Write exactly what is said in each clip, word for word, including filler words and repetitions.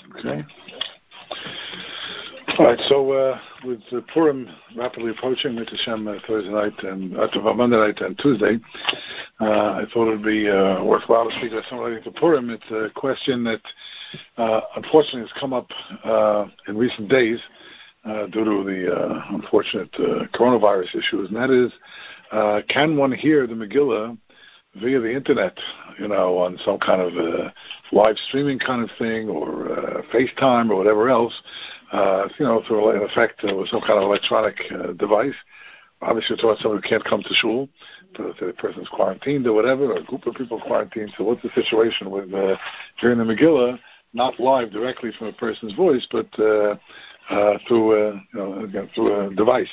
Okay. All right, so uh, with uh, Purim rapidly approaching, with Hashem uh, Thursday night and uh, Monday night and Tuesday, uh, I thought it would be uh, worthwhile to speak to someone relating to Purim. It's a question that uh, unfortunately has come up uh, in recent days uh, due to the uh, unfortunate uh, coronavirus issues, and that is, uh, can one hear the Megillah via the internet, you know, on some kind of uh, live streaming kind of thing, or uh, FaceTime or whatever else, uh, you know, through, in effect, uh, with some kind of electronic uh, device. Obviously, it's about someone who can't come to shul, but the person's quarantined or whatever, or a group of people quarantined. So what's the situation with uh, hearing the Megillah, not live directly from a person's voice, but uh, uh, through, uh, you know, again, through a device?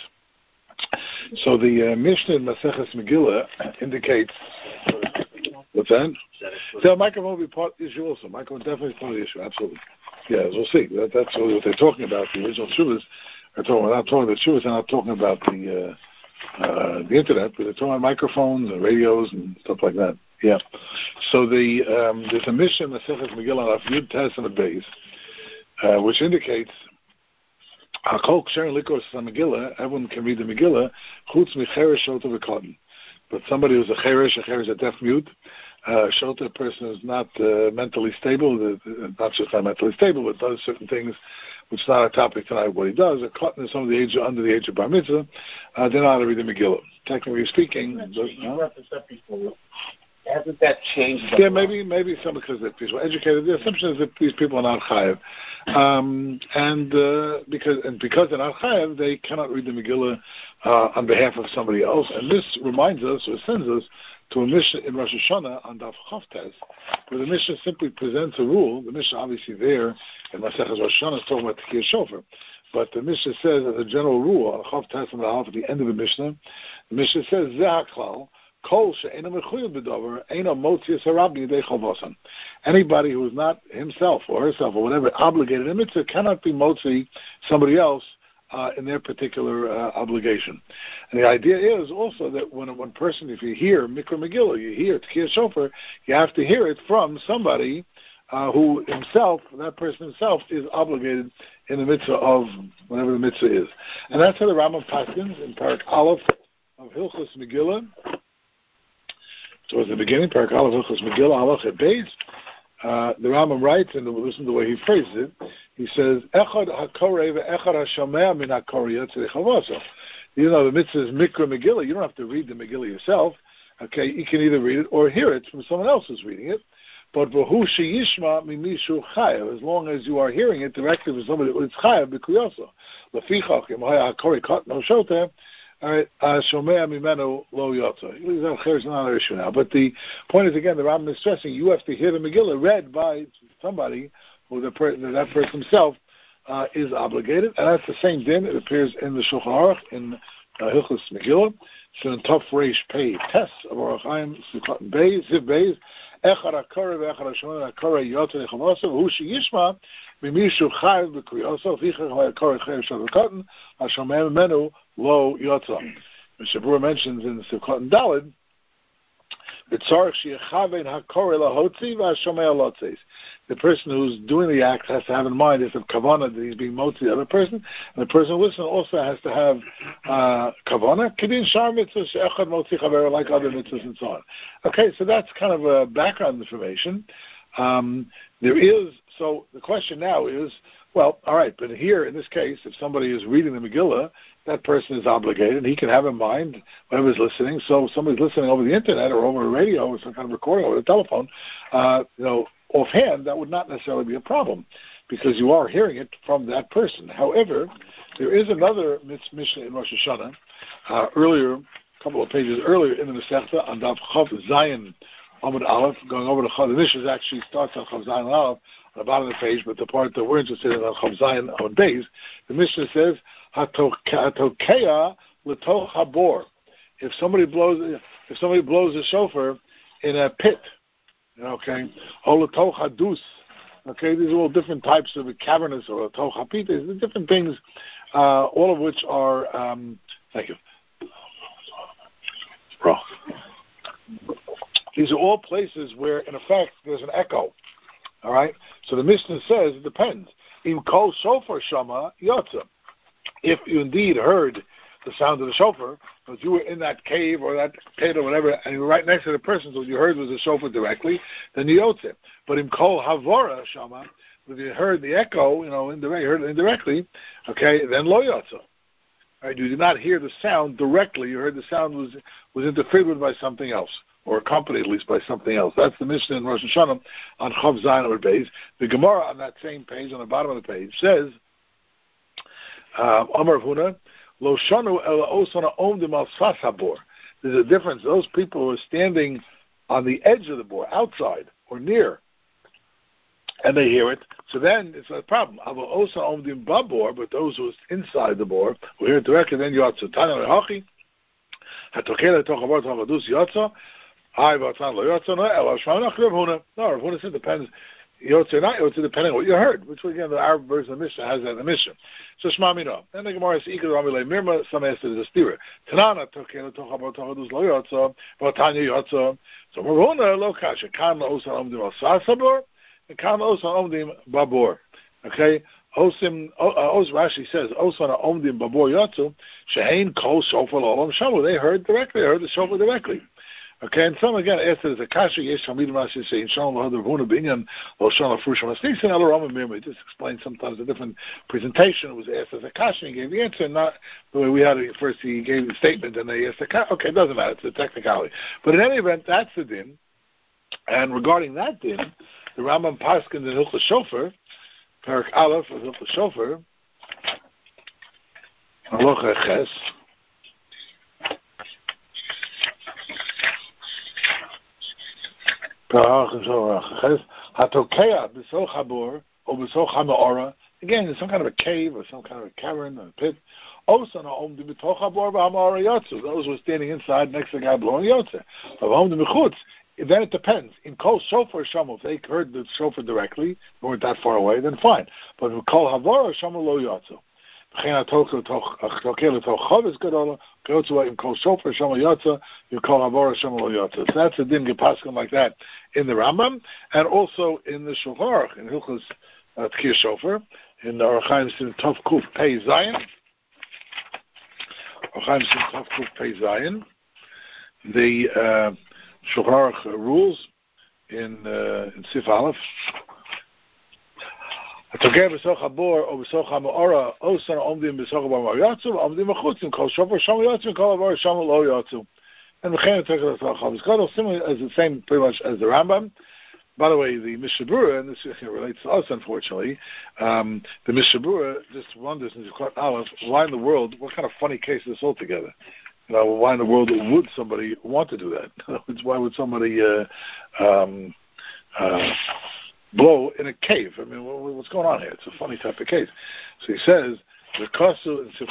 So the uh, Mishnah in Maseches Megillah indicates, what's that? So microphone will be part of the issue also. Microphone definitely is part of the issue, absolutely. Yeah, as we'll see. That, that's really what they're talking about. The original Shuvas are talking, we're not talking about Shuvas, they're not talking about the uh, uh, the internet, but they're talking about microphones and radios and stuff like that. Yeah. So the um, there's a Mishnah in Maseches Megillah on Yud Tes and the base, uh, which indicates Hakol Ksher Likos Megillah, everyone can read the Megillah, Chutz Micheresh Shota V'Kotten. But somebody who's a Cheresh, a Cheresh, a deaf mute, uh, Shota, a person who's not uh, mentally stable, uh, not just not mentally stable, but does certain things which is not a topic tonight, what he does, or Kotten is some of the age, under the age of Bar Mitzvah, uh, they're not allowed to read the Megillah. Technically speaking, those, no? Hasn't that changed? Yeah, maybe maybe some because they're people educated. The assumption is that these people are not chayav, um, and uh, because and because they're not chayav, they cannot read the Megillah uh, on behalf of somebody else. And this reminds us or sends us to a Mishnah in Rosh Hashanah on Daf Chavtes, where the Mishnah simply presents a rule. The Mishnah obviously there in Maseches Rosh Hashanah is talking about Tekiyah Shofar, but the Mishnah says as a general rule on Chavtes and the half at the end of the Mishnah, the Mishnah says Zeh HaKlal. Anybody who is not himself or herself or whatever obligated in mitzvah cannot be motzi somebody else uh, in their particular uh, obligation. And the idea is also that when one person, if you hear Mikra Megillah, you hear Tekiyah Shofar, you have to hear it from somebody uh, who himself, that person himself, is obligated in the mitzvah of whatever the mitzvah is. And that's how the Rambam paskins in Parak Aleph of Hilchos Megillah. So at the beginning, Parak Aleph Hilchos Megillah, Halach Beis, uh, the Rambam writes, and listen to the way he phrases it, he says, Echad HaKorei ve'echad HaShomea min HaKorei Yotzei Chavoso. You know, the mitzvah is Mikra Megillah. You don't have to read the Megillah yourself. Okay, you can either read it or hear it from someone else who's reading it. But V'hu Sheyishma Mimishu Chayav, as long as you are hearing it directly from somebody who is Chayav B'Kuyoso. Lefichach Im Haya HaKorei Kot No Shoteh. All right, Shomea Mimenu Lo Yotza. It's not an issue now. But the point is, again, the Rambam is stressing you have to hear the Megillah read by somebody who the per- that person himself uh, is obligated, and that's the same din. It appears in the Shulchan Aruch in uh, Hilchos Megillah. So in Tov Reish Pei Tes of Aruch Chaim Sukkot Beis Ziv Beis Echad HaKorei ve'Echad HaShomea HaKorei Yotzei Chavoso V'hu Sheyishma Mimishu Chayav B'Kuyoso V'Chichach HaKorei Chayav Shavukatan HaShomea Mimenu Lo Yotza. Mister Brewer mentions in Sukkot Daled, the person who's doing the act has to have in mind is the kavanah that he's being motzi the other person, and the person listening also has to have uh, kavanah, kedin shar mitzvahs she'echad motzi chaver, like other mitzvahs and so on. Okay, so that's kind of a background information. Um, there is, so the question now is, well, all right, but here in this case, if somebody is reading the Megillah, that person is obligated. He can have in mind whoever's listening. So if somebody's listening over the internet or over a radio or some kind of recording over the telephone, uh, you know, offhand, that would not necessarily be a problem because you are hearing it from that person. However, there is another Mishnah in Rosh Hashanah, uh, earlier, a couple of pages earlier in the Masechta on Daf Chav Zayin Amud Aleph, going over to Chav. The Mishnah actually starts on Chav Zayin Aleph on the bottom of the page, but the part that we're interested in on Chav Zayin Amud Beis, the Mishnah says, Hatokeya l'toch habor. If somebody blows, if somebody blows a shofar in a pit, okay, or l'toch hadus. Okay, these are all different types of cavernous or l'toch hapit. These different things, uh, all of which are. Um, thank you. These are all places where, in effect, there's an echo. All right. So the Mishnah says it depends. Im kol shofar shama yotza. If you indeed heard the sound of the shofar, but you were in that cave or that pit or whatever, and you were right next to the person, so what you heard was the shofar directly, then you yotze. But im kol havora shama, if you heard the echo, you know, indirect, you heard it indirectly, okay, then lo yotza. Right? You did not hear the sound directly. You heard the sound was was interfered with by something else, or accompanied at least by something else. That's the Mishnah in Rosh Hashanah on Chav Zayin or Beis. The Gemara on that same page, on the bottom of the page, says, Amar Huna, Lo shanu ela osana omdim al sfas habor. There's a difference. Those people who are standing on the edge of the bore, outside or near, and they hear it, so then it's a problem. Avo osa omdim babor, but those who are inside the bore, who hear it directly, then yotza. Tana lehachi, hatokela tochavor tochavadus yotza, hai v'atan lo yotza, no ela shmanach Rav Huna. No, Rav Huna said it depends. Yotze or not Yotze, depending on what you heard, which again the Arab version of the Mishnah has that in the Mishnah. So Shema Mino. And the Gemara says, Ikar Ramilei Mirma, some asked it as a steerer. Tanana Tokena Tochabot Tochadus Lo Yotze, Vatanya Yotze. So Marona Lo Kasha, Kan Lo Osan Omdim Al Sasabor, and Kan Lo Osan Omdim Babor. Okay? Osim, Os Rashi says, Osan Omdim Babor Yotze, Shehain Kol Shofar Olam Shamu. They heard directly, they heard the Shofar directly. Okay, and some again asked it as a kasha. Yes, Shamidim Rashi say in Shalom Lahad Ravuna Binyan Lo Shalom Frusham Astis and Elaram Mirma. He just explained sometimes a different presentation. It was asked as a kasha. He gave the answer, not the way we had it. First, he gave the statement, and they asked the kasha. Okay, it doesn't matter. It's a technicality. But in any event, that's the din. And regarding that din, the Rambam Paskins in Hilchos Shofar, Parak Aleph of Hilchos Shofar, Halacha Ches. Again, there's some kind of a cave or some kind of a cavern or a pit. Those who are standing inside next to the guy blowing yotze. Then it depends. In kol shofar shamu, if they heard the shofar directly, they weren't that far away, then fine. But in kol havara shamu lo yotze. That's the din gepaskim like that in the Rambam and also in the Shulchan Aruch in Hilchos Tkir Shofar in the Orach Chaim Sin Tov Kuf Pei Zayin. Orach Chaim Sin Tov Kuf Pei Zayin. The uh, Shulchan Aruch rules in uh, in Sif Aleph. Atogeh b'soch habor or b'soch ha'ma'ora osan omdim b'soch ha'ma'or yatzu omdim achutzim kol shofar shamu yatzu kol havor shamu lo yatzu. And v'chein atogeh b'soch ha'mizkadol similar as the same pretty much as the Rambam. By the way, the Mishnah Berurah, and this relates to us unfortunately, um, the Mishnah Berurah just wonders in Zikrat Aleph, why in the world, what kind of funny case is this altogether? You know, why in the world would somebody want to do that? Why would somebody uh, um, uh, blow in a cave? I mean, what's going on here? It's a funny type of case. So he says, because there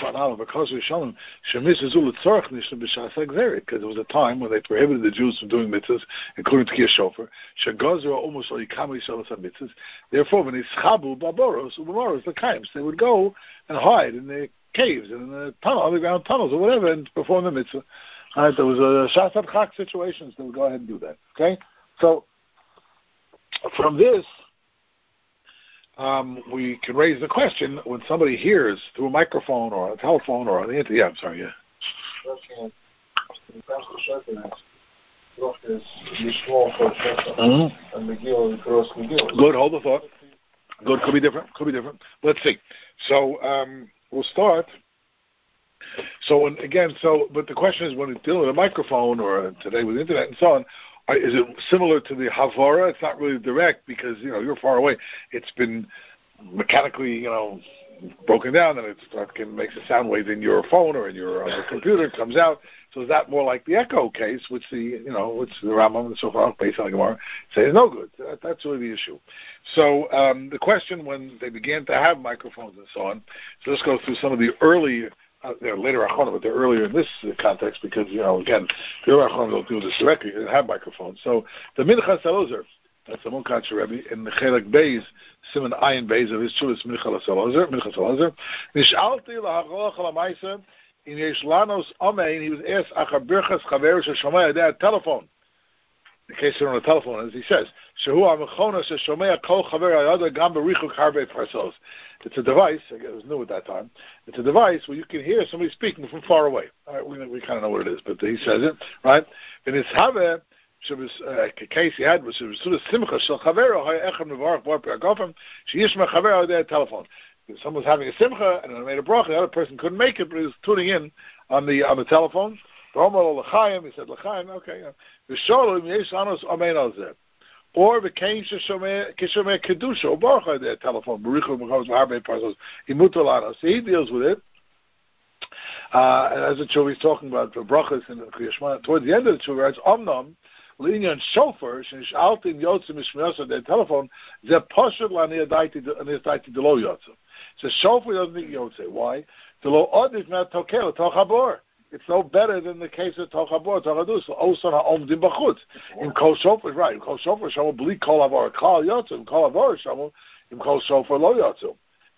was a time when they prohibited the Jews from doing mitzvahs, including Tkiyah Shofar. Therefore, when they schabu baboros, baboros, the kaims, they would go and hide in the caves and in the tunnel, underground tunnels or whatever, and perform the mitzvah. All right, there was a shasat chak situations. They would go ahead and do that. Okay, so from this, um, we can raise the question when somebody hears through a microphone or a telephone or on the internet. Yeah, I'm sorry. Yeah. Mm-hmm. Good. Hold the thought. Good. Could be different. Could be different. Let's see. So um, we'll start. So when, again, so but the question is when it's dealing with a microphone or today with the internet and so on. Is it similar to the Havara? It's not really direct because, you know, you're far away. It's been mechanically, you know, broken down and it can makes a sound wave in your phone or in your, on your computer. It comes out. So is that more like the echo case, which the, you know, which the Rambam and so far, based on the Gemara, say is no good. That, that's really the issue. So um, the question when they began to have microphones and so on, so let's go through some of the early Uh, they're later Achronim, but they're earlier in this context because, you know, again, the earlier Achronim don't do this directly. They have microphones. So the Minchas Elazar, that's the Munkacher Rebbe, in the Chelek Beis, Simon Ayin Beis of his Shulis Minchas Elazar, Minchas Elazar. Nishalti lahacholach alamaisa in Yesh Lanos Amein. He was asked Achar Birchas Chaver Sheshamay. They had telephone. in case you're on the telephone, as he says, it's a device, I guess it was new at that time, it's a device where you can hear somebody speaking from far away. All right, we, we kind of know what it is, but he says it, right? And it's have a case he had, which was simcha shel chavero ha'echad mevarach bar pe'agofim sheyishma chavero their telephone. Someone was having a simcha and I made a bracha, the other person couldn't make it, but he was tuning in on the on the telephone. He said l'chaim, okay. V'sholem yesh anos amen al zeh. Or the kain sheshomeh kishomeh kedusha or baruch their telephone. Barichu b'chavos v'harbei parsos imuto lana. So he deals with it. Uh, and as the tshuva he's talking about the brachas and the Kriyashma. Towards the end of the tshuva, writes omnam l'inyan shofar shenish'altim yotzim mishmiyasa their telephone zeh poshut lani adaiti adaiti delo yotzim. So shofar doesn't think yotze. Why? Delo odif not tokel tochabor. It's no better than the case of Tochabor, Tochadus. Osan ha'omdim b'chutz. In Kol Shofar, right. In Kol Shofar, Shamu, b'li Kol Avar, Kal Yotzu. In Kol Avar, Shamu, in Kol Shofar, Lo Yotzu.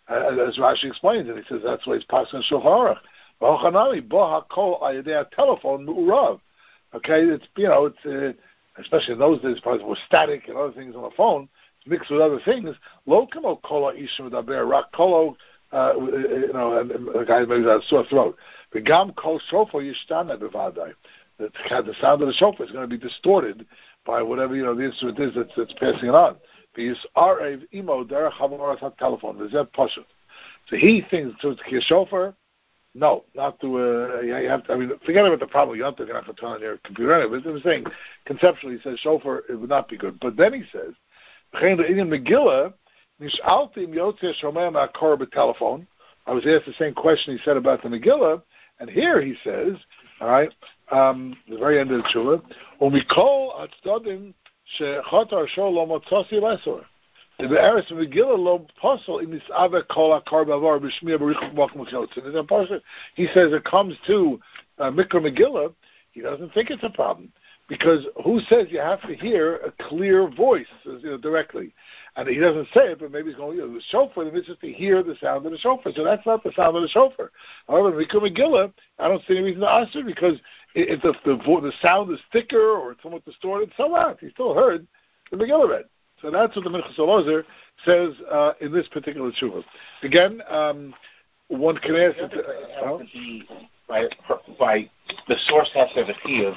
As Rashi explains, and he says that's why he's passing Shulchan Aruch. V'hochanami, bo ha'kol ayadei telephone mu'urav. Okay, it's, you know, it's, uh, especially in those days, probably with static and other things on the phone, it's mixed with other things. Lo kamo kol ha'ishim v'daber, rak kolo, Uh, you know, and, and the guy maybe has a sore throat. The gam kol shofar yishtana b'vadai. The sound of the shofar is going to be distorted by whatever, you know, the instrument is that's, that's passing it on. Because arev imo derech havaras telephone. There's that pashut. So he thinks to the shofar. No, not to. Uh, you have to. I mean, forget about the problem. You have to have to turn on your computer anyway. But I'm saying conceptually, he says shofar it would not be good. But then he says, in Megillah. Nish'altim yotzei shomeh ma'akor b'telephone. I was asked the same question he said about the Megillah, and here he says, all right, um, the very end of the tshuva, umikol atzadim shechatar shol lo motzosi lesor. The be'eres Megillah lo posel in nis'ave kol akor b'avar b'shmiya b'richuk b'akum b'chotzin. He says it comes to uh, Mikra Megillah, he doesn't think it's a problem. Because who says you have to hear a clear voice, you know, directly? And he doesn't say it, but maybe he's going, you know, the shofar, then it's just to hear the sound of the shofar. So that's not the sound of the shofar. However, in Mikra Megillah, I don't see any reason to ask it, because if the, the, the sound is thicker or it's somewhat distorted, so what? He still heard the Megillah read. So that's what the Minchas Elazar says uh, in this particular tshuva. Again, um, one can ask... It, uh, By, by the source has to have a chiyuv.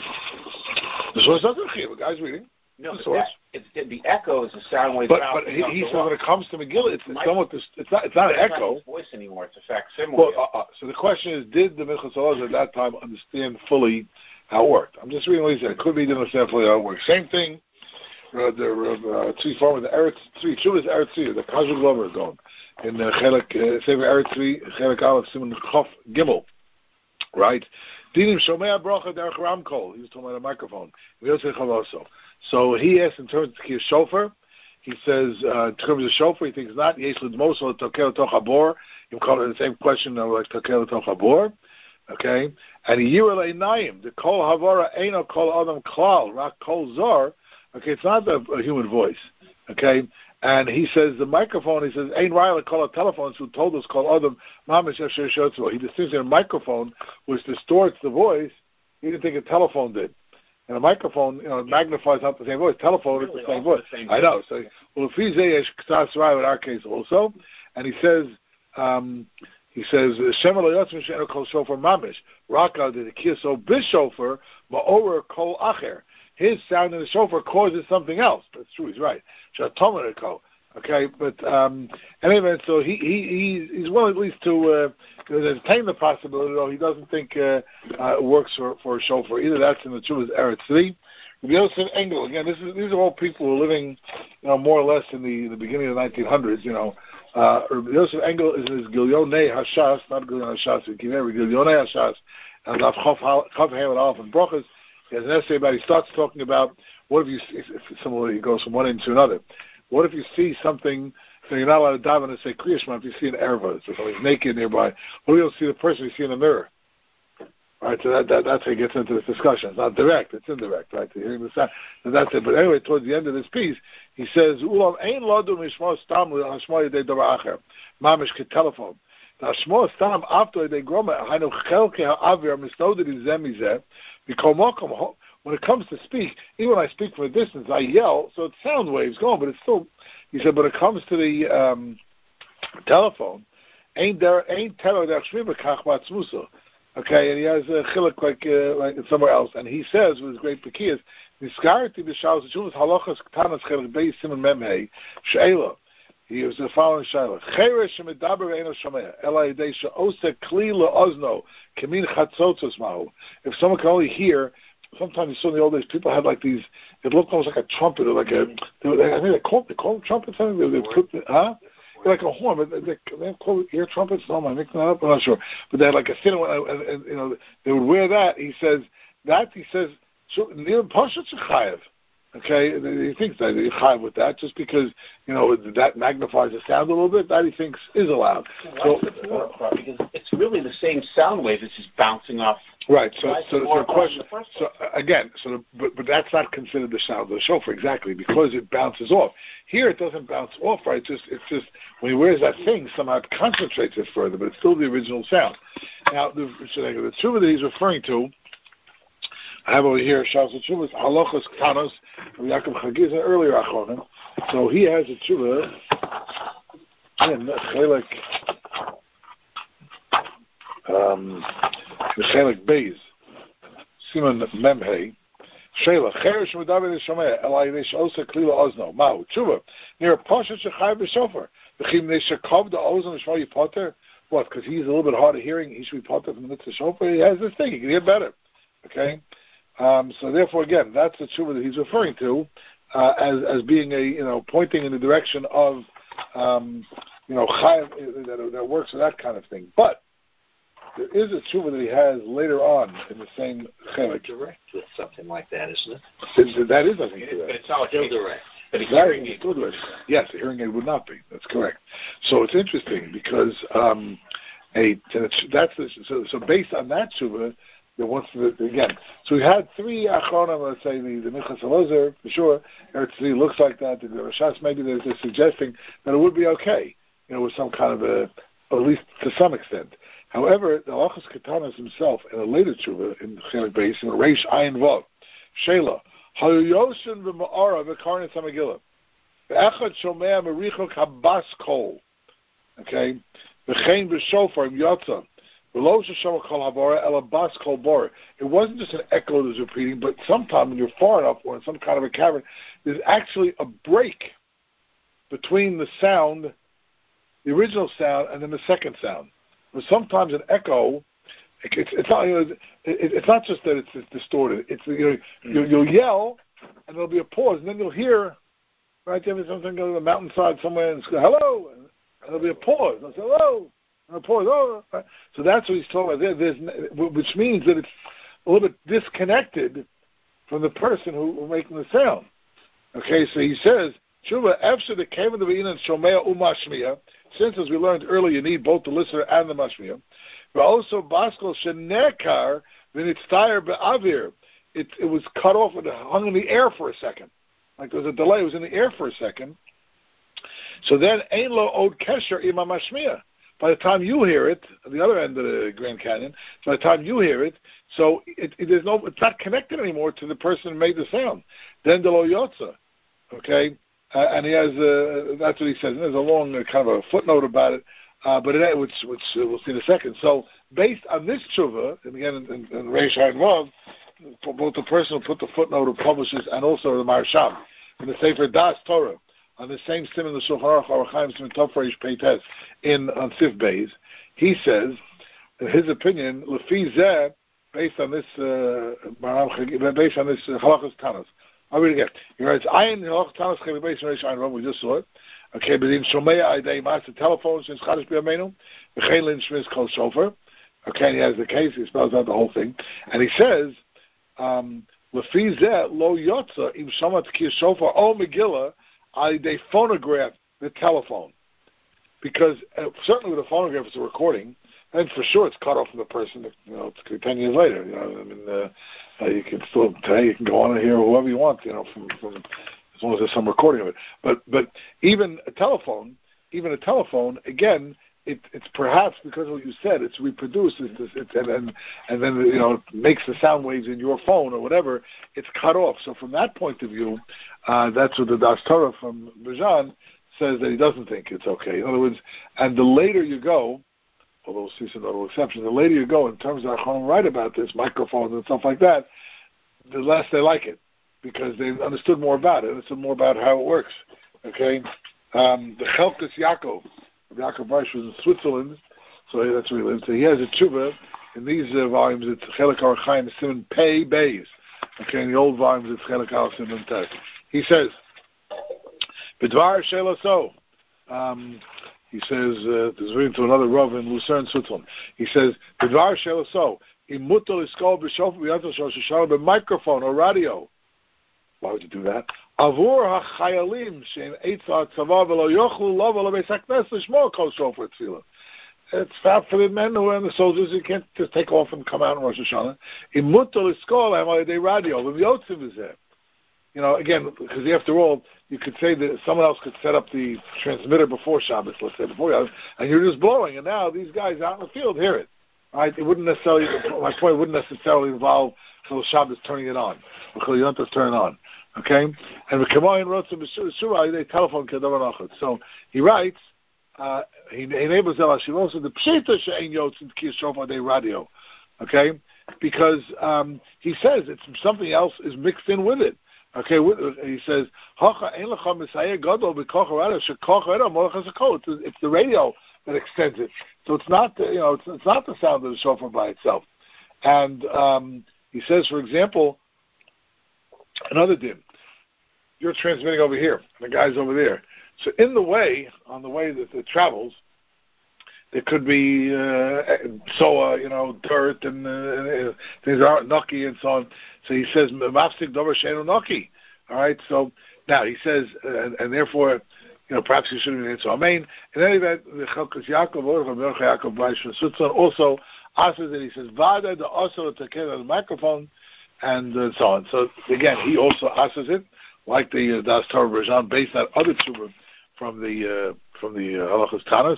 The source doesn't have a chiyuv. The guy's reading. No, the, source. That, it's, the echo is the sound wave. But, but he, he says when it comes to Megillah, it's, it's somewhat. This, it's not. It's not an echo. It's not his voice anymore. It's a facsimile. Well, uh, uh, so the question is, did the Minchas Elazar at that time understand fully how it worked? I'm just reading what he said. It could be he didn't understand fully how it worked. Same thing. Uh, the three form the Eretz three. Chuvas Eretz three. The Kazul Glover is going in the Chelik Sefer Eretz three. Chelik Aleph Simon Chof Gimel. Right? Dinim Shomei Bracha Derech Ramkol. He was talking about a microphone. So he asked in terms of the shofar. He says uh, in terms of shofar, he thinks not. Yesh Lidmoso Tokel Tochabor. You call it the same question like Tokel Tochabor. Okay? And Yirel Einayim. The Kol Havara Eino Kol Adam Klal Rak Kol Zor. Okay, it's not a, a human voice. Okay? And he says the microphone, he says, Ein Raya call a telephone, who told us call Adam Mamish Asher Shotzvo. He distinguished a microphone which distorts the voice. He didn't think a telephone did. And a microphone, you know, it magnifies not the same voice. Telephone really is the same voice. The same I know. So, well, if he's a K'tas in our case also, and he says, um, he says, Shem Eloyotz Mishenu Kol Shofar Mamish. Raka did the Kiso Bishofar Ma'orer Kol Acher. His sound in the shofar causes something else. That's true. He's right. Okay, but um, anyway, so he he he's willing at least to uh, entertain the possibility, though he doesn't think uh, uh, it works for, for a shofar either. That's in the Chuvas Eretz three. Rabbi Yosef Engel, again, this is these are all people who are living, you know, more or less in the, the beginning of the nineteen hundreds. You know, uh, Rabbi Yosef Engel is in his Gilyonei Hashas, not Gilyonei Hashas, Gilyonei Hashas, and Lav Chav Hamed Aleph and Brochus. He has an essay about. He starts talking about what if you if similarly he goes from one end to another. What if you see something? So you're not allowed to dive in and say Kriya Shema if you see an erva, so somebody's naked nearby. What if you don't see the person you see in the mirror? Right, so that, that that's how he gets into this discussion. It's not direct; it's indirect, right? Hearing the sound, so that's it. But anyway, towards the end of this piece, he says, "Ulam ein ladu mishmo stam l'hashmo yedei davar acher, mamish ketelephone." Hashmo stam after they groma hainu chelke ha'avir misnoded izeh mizeh, b'kol mokom when it comes to speak, even when I speak from a distance, I yell, so it's sound waves going, but it's still, he said, when it comes to the um, telephone, ain't there, ain't teller der shmiba kach batzmusa. Okay, and he has a chiluk like, uh, like somewhere else, and he says with his great pekiyas, niskarti b'shalos hashuvas halachas ktanas chiluk beis siman memhei she'ela. He was the following shayla. Cheresh shemedaber ve'eno shomea ela yidei she'oseh kli le'ozno kemin chatzotzos mahu. If someone can only hear, sometimes you saw in the old days, people had like these, it looked almost like a trumpet, or like a, they, I think they called, they called them trumpets, I think they, they put, huh? Like a horn, but they, they call it ear trumpets. No, am I making that up? I'm not sure. But they had like a thin one, and, and you know they would wear that. He says that he says near Pashat Chayev. Okay, he thinks that he's chayev with that just because you know that magnifies the sound a little bit. That he thinks is allowed. So, the more part? Because it's really the same sound wave. It's just bouncing off. Right. So, so, so the question. The so again, so the, but but that's not considered the sound of the shofar exactly because it bounces off. Here it doesn't bounce off. Right. It's just it's just when he wears that thing, somehow it concentrates it further, but it's still the original sound. Now the so the tshuva that he's referring to. I have over here Shalos Tshuvas Halachos Ktanos from Yaakov Chagiz, an earlier Achronim. So he has a tshuva in Chelek um Chelek Beis Siman Memhei Sheila Cheresh Medaber Shomea Elai Nesh Osa Klila Ozno Mahu Tshuva near Pashat Shechai B'Shofar V'chim Neshakov the Ozon Shmoy Potter. What? Because he's a little bit hard of hearing. He should be Potter from the mitzvah shofar. He has this thing. He can hear better. Okay. Um, so therefore, again, that's the tshuva that he's referring to uh, as as being a you know pointing in the direction of um, you know chayav, that, that works for that kind of thing. But there is a tshuva that he has later on in the same chelik. Direct with something like that, isn't it? It, that is, I think, it, direct. It's not still direct. But a hearing aid. Yes, a hearing aid would not be. That's correct. So it's interesting because um, a that's the, so so based on that tshuva. The ones that, again, so we had three achronim. Let's say the the Minchas Elazar for sure. Eretz Tzvi looks like that. The Rashas maybe they're, they're suggesting that it would be okay, you know, with some kind of a, or at least to some extent. However, the Halachos Ketanos himself in a later tshuva in Chelek Beis in Reish Ayin Vav Sheila Hayoshin v'Ma'ara v'Karnei Samagila v'Echad Shomea Merichok Habas Kol. Okay, v'Chein v'Shofar Yotza. It wasn't just an echo that was repeating, but sometimes when you're far enough or in some kind of a cavern, there's actually a break between the sound, the original sound, and then the second sound. But sometimes an echo, it's, it's not you know, it, it's not just that it's, it's distorted. It's you know you'll, you'll yell and there'll be a pause, and then you'll hear right there something on the mountainside somewhere and it's go, hello, and there'll be a pause. And I'll say hello. Oh, so that's what he's talking about there. There's, which means that it's a little bit disconnected from the person who, who's making the sound. Okay, so he says, "Shuva efshe the kaven the v'ina shomea umashmiya." Since, as we learned earlier, you need both the listener and the mashmiya. But also baskol shenekar v'nitztayer be'avir. It it was cut off and hung in the air for a second, like there was a delay. It was in the air for a second. So then, ein lo od kesher ima mashmiya. By the time you hear it, at the other end of the Grand Canyon, by the time you hear it, so it, it, there's no, it's not connected anymore to the person who made the sound. Then the lo yotza, okay, uh, and he has uh, that's what he says. And there's a long uh, kind of a footnote about it, uh, but it, which which uh, we'll see in a second. So based on this tshuva, and again in, in, in Reish Ayin Vav, both the person who put the footnote who publishes and also the Marsham in the Sefer Das Torah. On the same sim in the Shulchan Aruch Orach Chaim Sim Tofreish Peites in on Sif Beis, he says, in his opinion, Lefi Zeh, based on this, uh, based on this uh, Halachos Tanos. I'll read it again. He writes, "Ayin Halachos Tanos Chelek Beis Reish Ayin Vav." We just saw it. Okay, but in Shomea Aidei Mas the telephone since Chadash B'Yameinu, V'chein Lin Shmiz Kol Shofar. Okay, and he has the case. He spells out the whole thing, and he says, um, "Lefi Zeh Lo Yotza Im Shomat Ki Shofar O Megillah." I, they phonograph the telephone because uh, certainly with a phonograph it's a recording, and for sure it's cut off from the person. You know, it's ten years later. You know, I mean, uh, uh, you can still today you can go on and hear whoever you want. You know, from, from as long as there's some recording of it. But but even a telephone, even a telephone, again, it, it's perhaps because of what you said, it's reproduced, it's, it's, and, and and then you know it makes the sound waves in your phone or whatever. It's cut off. So from that point of view, uh, that's what the Das Torah from Bejan says that he doesn't think it's okay. In other words, and the later you go, although we'll see some notable exceptions, the later you go in terms of how write about this microphones and stuff like that, the less they like it because they've understood more about it, understood more about how it works. Okay, um, the Chelkas Yaakov. Yaakov Weiss was in Switzerland, so that's where he lives. So he has a tshuva in these uh, volumes. It's Chelak Archaim Simon Pei Beis. Okay, in the old volumes it's Chelak Al Simon Tes. He says, "B'dvar Shelaso." Um, he says, uh, this is reading to another Rav in Lucerne, Switzerland. He says, "B'dvar Shelaso. Imutal iskol b'shofar b'yatzal shoshishala b'microphone or radio." Why would you do that? Avur hachayalim shein eitzah tzava v'lo yochlu lo v'lo beisaknes l'shmo kol shofar tefillah. It's fat for the men who are in the soldiers. You can't just take off and come out in Rosh Hashanah. Imutal iskol amalei radio v'myotzim is there. You know, again, because after all, you could say that someone else could set up the transmitter before Shabbos, let's say before Shabbos, and you're just blowing, and now these guys out in the field hear it. Right? It wouldn't necessarily. My point wouldn't necessarily involve Chil Shabbos turning it on, or Chil Yontas turning it on. Okay, and the Kamayin wrote some they telephone Kedavar Nachot. So he writes, uh, he enables El Hashivos the Pshita She'ein Yotzim Kiyas Shofar Day Radio. Okay, because um, he says it's something else is mixed in with it. Okay, he says Hacha Ein Lecha Messiah Gadol B'Koch Radio Shekoch Radio Molech Hazakol. It's the radio that extends it. So it's not the, you know it's, it's not the sound of the shofar by itself. And um, he says, for example, another dim. You're transmitting over here, and the guy's over there. So in the way, on the way that it travels, there could be uh, soa, you know, dirt and uh, things aren't nucky and so on. So he says, "Mafsik dover sheinu nucky." All right. So now he says, uh, and, and therefore, you know, perhaps he shouldn't be in. So Amen. In any event, the Chelkas Yaakov or Melech Yaakov Weiss from Switzerland also asks that he says, "Vada the also to take the microphone," and uh, so on. So again, he also asks it. Like the uh, Das Torah Bejan, based on other tshuva from the uh, from the uh, Halachas Tanas,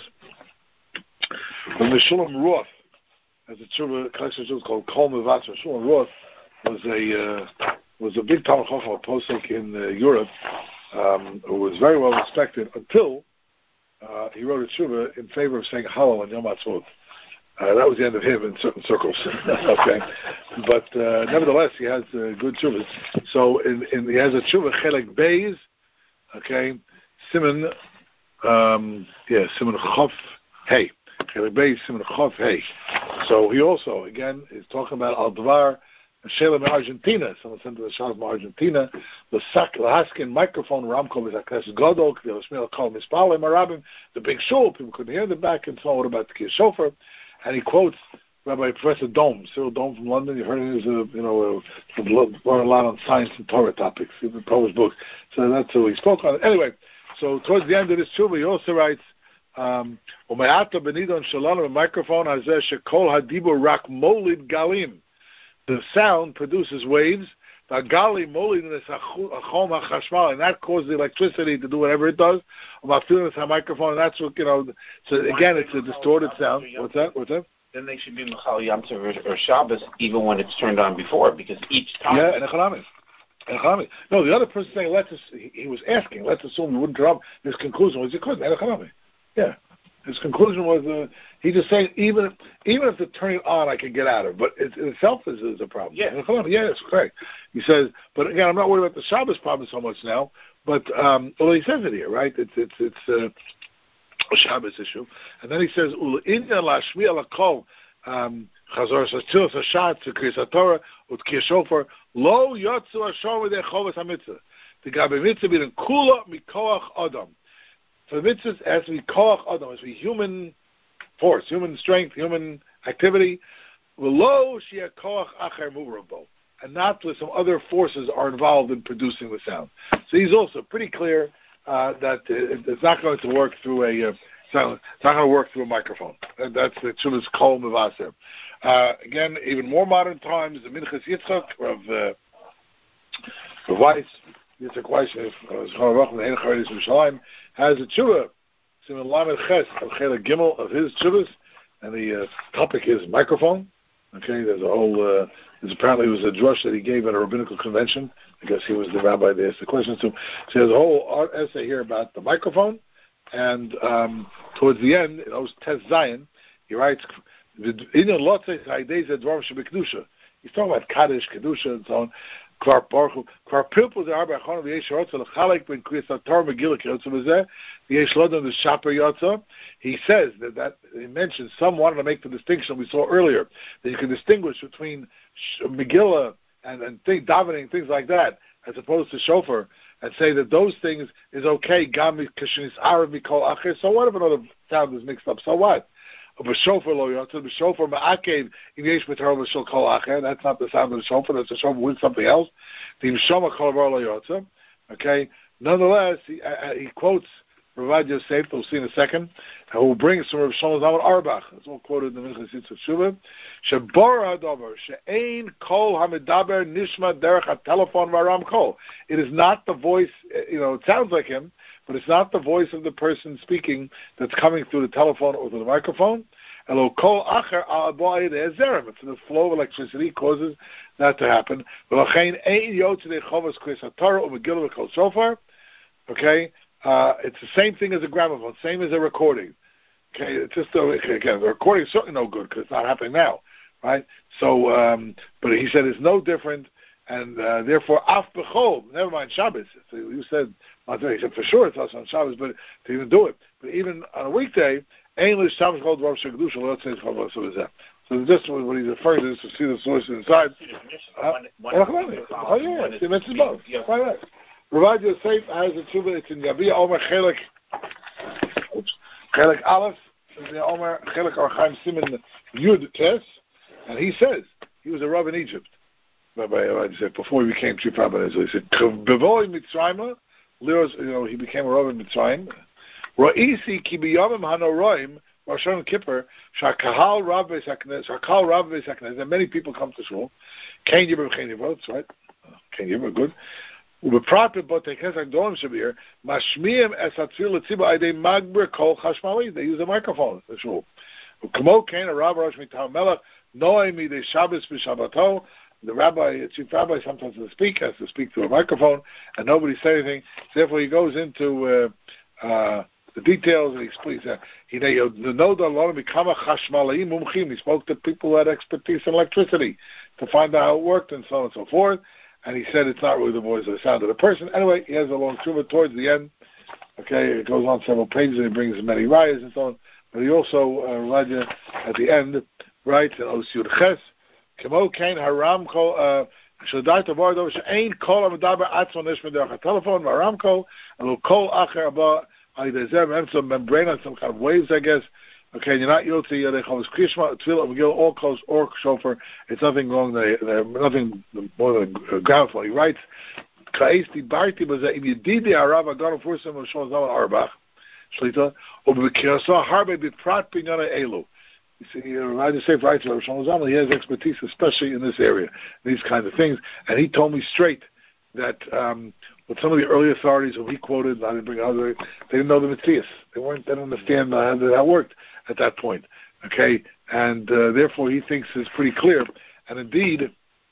from the Shulam Roth, as a tshuva collection of called Kol Mevasser. Shulam Roth was a uh, was a big Talmud Chacham posek in uh, Europe, um, who was very well respected until uh, he wrote a tshuva in favor of saying Hallel on Yom Ha'atzmaut. Uh, that was the end of him in certain circles. Okay, but uh, nevertheless, he has uh, good tshuvas. So in, in, he has a tshuva Chelek Beis, okay, Simon, um, yeah, Simon Chof Hey, Chelek Beis, Simon Chof Hey. So he also again is talking about Al Dvar Shalom in Argentina. Someone sent to the Shalom from Argentina. The Sak Lahaskin microphone Ramko with Aknes Godok. The Shmuel called Mispalim Arabim. The big shul. People couldn't hear the back and so on. What about the Kiyas Shofar? And he quotes Rabbi Professor Dome, Cyril Dome from London. You heard him, he's a, you know, a, learned a lot on science and Torah topics. He published books. So that's who he spoke on. Anyway, so towards the end of this tshuva, he also writes, um, Umayata benidon shalom, a microphone, hazeh shekol hadibur rak molid galim. The sound produces waves. Gali molid is achom hachashmal, and that causes the electricity to do whatever it does. I'm feeling this microphone, and that's what, you know, so again, it's a distorted sound. What's that? What's that? Then they should be Mechal Yom Tov or, or Shabbos even when it's turned on before, because each time. Yeah, and economic. Economic. No, the other person saying, let's, he, he was asking, let's assume you wouldn't turn on. His conclusion was, you couldn't. Economic. Yeah. His conclusion was, uh, he just saying, even even if the turning on, I can get out of it, but it, it itself is, is a problem. Yeah, yeah, it's correct. He says, but again, I'm not worried about the Shabbos problem so much now. But um, well, he says it here, right? It's it's it's uh, a Shabbos issue, and then he says, "U'inyan la'shmi alakol chazor sastil sashat tzikris Torah u'tkir shofar lo yotzu hashor v'dei chovas hamitzvah the gabe mitzvah b'den kula mikoach adam." So the mitzvah has to be koach adam, has to be human force, human strength, human activity. V'lo sheyeh koach acher muvrabo, and not with some other forces are involved in producing the sound. So he's also pretty clear uh, that it, it's not going to work through a uh, sound. It's not going to work through a microphone. And that's the Tzumas Kol Mevaser. Uh, again, even more modern times, the Minchas Yitzchak of uh, Weiss, Yitzchak Weiss, has a tshuva Simon Lamed Ches of Chelik Gimel of his Chuvas, and the uh, topic is microphone. Okay, there's a whole. Uh, there's apparently it was a drush that he gave at a rabbinical convention. I guess he was the rabbi they asked the question to. So there's a whole art essay here about the microphone, and um, towards the end, it was Tes Zion. He writes, "In the Lotze Chaydei Zedvarim Shebekedusha." He's talking about Kaddish, Kedusha, and so on. Kvar Baruch Kvar Pilpul Zehar B'Achon V'Yesh Rotza L'Chalek Ben Kriyas Torah Megillah K'Yotza V'Zeh V'Yesh Lodon V'Shaper Yotza. He says that, that he mentioned some wanted to make the distinction we saw earlier that you can distinguish between Megillah and and thing, davening, things like that, as opposed to shofar, and say that those things is okay. Gam Kishinis Arab Mikol Acher. So what if another sound is mixed up? So what? B'shofar lo yotza, b'shofar ma'akev in yesh b'torah b'shol kol acher. That's not the sound of the shofar. That's the shofar with something else. V'im shoma kol avar lo yotza. Okay. Nonetheless, he, uh, he quotes Rav Yosef. We'll see in a second. Who brings from Rav Shlomo Zalman Auerbach. That's all quoted in the Minchas Yitzchak Shuvah. Shebor hadover she'ein kol hamidaber nishma derech hatelefon v'aram kol. It is not the voice. You know, it sounds like him, but it's not the voice of the person speaking that's coming through the telephone or through the microphone. Elo kol acher al aboy de'ezerem. It's the flow of electricity causes that to happen. V'lachein ein yotzei chovas kris haTorah u'megillah v'kol shofar. Okay, uh, it's the same thing as a gramophone, same as a recording. Okay, it's just a, again the recording is certainly no good because it's not happening now, right? So, um, but he said it's no different. And uh, therefore, af b'chol, never mind Shabbos. So you said, he said for sure it's also on Shabbos, but to even do it. But even on a weekday, English Shabbos called Dvar Shekdusha, let's say it's called Dvar Shekdusha. So just what he's referring to is to see the source inside. Oh yeah, he mentions both. Why not? Rav Yosef has a tshuva. It's in Yavia Omer Chelik, Chelik Aleph, Omer Chelik Archaim Simen Yud Tes, and he says he was a Rav in Egypt. Rabbi, I said before he became chief rabbi, so he said, "Bevoi Mitzrayim, you know, he became a rabbi in Mitzrayim. Ra'isi ki biyamim hanoroim Rosh Kippur shakahal rav v'saknes, shakahal rav v'saknes. And many people come to shul. Kain yibur kain yibur, that's right. Kain yibur, good. Ubeprat b'botei knesset gdolim shabir mashmiim es hatzil l'tziba aydei magber kol chashmali. They use a microphone in the shul. Kamo kain a rav rosh mitam melech noai midei Shabbos b'Shabbato. The rabbi, the chief rabbi, sometimes to speak has to speak to a microphone, and nobody says anything. So therefore, he goes into uh, uh, the details and he explains that he He spoke to people who had expertise in electricity to find out how it worked and so on and so forth. And he said it's not really the voice or the sound of the person. Anyway, he has a long tshuva towards the end. Okay, it goes on several pages and he brings many rayas and so on. But he also uh, at the end writes in Osir Ches. Kemo kain haram kol shadai tavar dov she'ein kol amadaber atzon nishma derech telephone haram kol and kol acher aba aydezer and some membrane and some kind of waves, I guess. Okay, you're not yotzi yadei chavos krishma tefillah megillah all close or shofar. It's nothing wrong. They nothing more than a ground floor. He writes ka'esti barti b'zeh im yedidi harav agadol fursim v'shol zaman arbach shlita ubekirasa harbe b'prat binyana elu. You see, Rav Yosef writes about Rosh Hashanah. He has expertise, especially in this area, these kinds of things. And he told me straight that um, with some of the early authorities who he quoted, I didn't bring other, they didn't know the Matthias. They weren't. They didn't understand uh, how that worked at that point. Okay, and uh, therefore he thinks it's pretty clear. And indeed,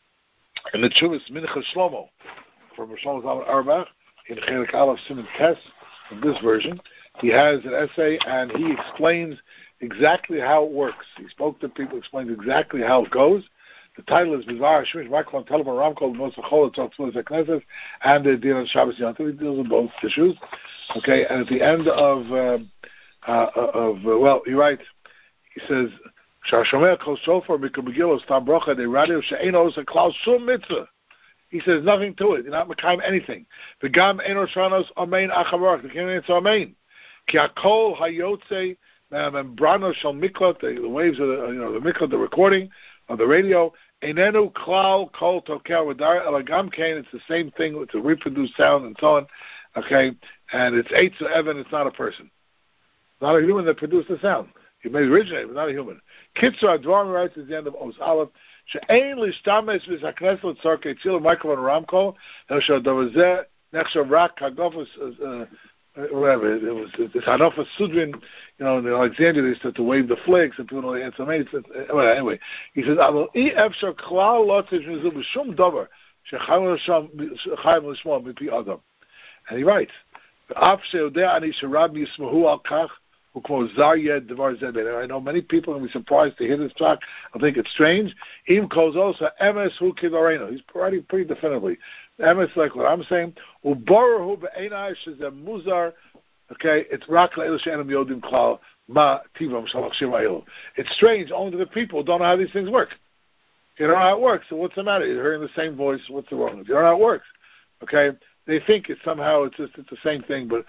in the Chuvas Minchas Shlomo from Rosh Hashanah Auerbach in Chelik Aleph Siman Tes, in this version, he has an essay and he explains exactly how it works. He spoke to people, explained exactly how it goes. The title is Bizarre Shmish Microphone Telephone Ramkol Mosachol Tzotzulas Knesset and the Din on Shabbos Yantiv. He deals with both issues. Okay, and at the end of uh, uh, of uh, well, he writes. He says, "Shashomer Kol Shofar Mikol Megillah Stam Brocha De Radio She'eno Osa Klaus Shum Mitzvah." He says nothing to it. You're not mekayim anything. The Gam Eno Shanos Amein Achavarach. The King It's Amein. Ki Hakol Hayotze. Membrana shall miklat, the waves of the, you know, the miklat, the recording of the radio. Enenu klal kol tokel v'dar elagam kain. It's the same thing. It's a reproduced sound and so on. Okay, and it's eitz evan. It's not a person. It's not a human that produced the sound. He may originate, but not a human. Kitzur Advarim writes at the end of Os Aleph. She'ein lishtamesh v'zaknesel tzarkei tzil microphone ramkol. Hashadav zeh nechshav rak hagofus whatever. It was it's enough of Sudrin, you know, in Alexandria they started to wave the flags and people don't answer me. Anyway, he says, "I will e efshar klal lotzei shmizu b'shum davar shechayim l'sham chayim l'shmo mipi adam." And he writes, "Af she'odeh ani sherab yismahu al kach ukmo zar yed devar zeh." I know many people will be surprised to hear this talk. I think it's strange. Im kol zosa emes hu kidareno. He's writing pretty definitively. Emes like what I'm saying. Uborahu be'enai shezeh muzar. Okay, it's rak le'el she'enam yodim klal ma tivam shalach shirayil. It's strange only to the people who don't know how these things work. You don't know how it works. So what's the matter? You're hearing the same voice. What's the wrong? You don't know how it works. Okay. They think it's somehow it's just it's the same thing, but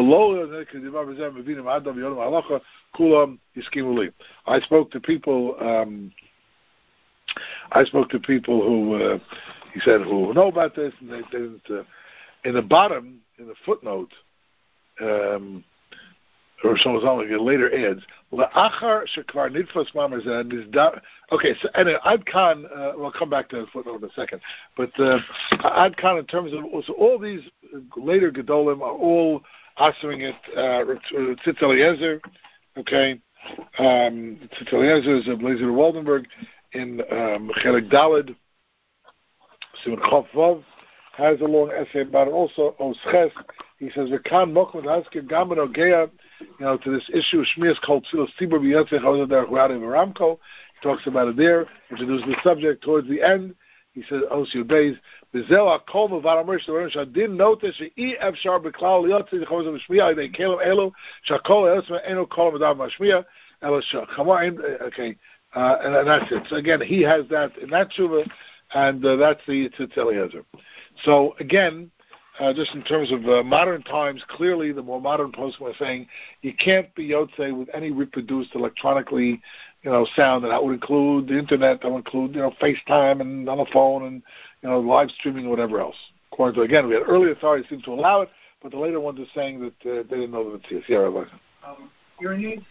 I spoke to people. Um, I spoke to people who uh, he said who know about this, and they didn't. Uh, in the bottom, in the footnote, um, or someone later adds, okay, so anyway, Ad Khan, uh, we'll come back to the footnote in a second, but uh, Ad Khan, in terms of also all these later Gedolim are all answering it, uh, Tzitz Eliezer, okay, um, Tzitz Eliezer is of Blazer Waldenberg in um, Chelik Daled, Simon Chof Vav, has a long essay about it. Also, Osches, he says, "V'kan mokum haskir gam b'nogea," you know, to this issue, Shmias called Tzilos Tibur b'yotzei chazer derech Radi v'Ramko. He talks about it there, introduces the subject towards the end. He says, Osir Beis, B'zel HaKol Mevar Amr Sh'Dorim Sh'Adin Notice She'i Efshar B'Klal Yotzei Chazer B'Shmiya Yidei Kelem Elu Sh'Akol Eosma Eno Kol Medav Mashmiya Elo Sh'Chamar. Okay, uh, and, and that's it. So again, he has that in that tshuva, and uh, that's the Tzitz Eliezer. So again, uh, just in terms of uh, modern times, clearly the more modern posts were saying you can't be Yotzei with any reproduced electronically, you know, sound, and that would include the internet, that would include, you know, FaceTime and on the phone and, you know, live streaming and whatever else. According to, again, we had early authorities seem to allow it, but the later ones are saying that uh, they didn't know that it's here. Yeah, um, hearing aids?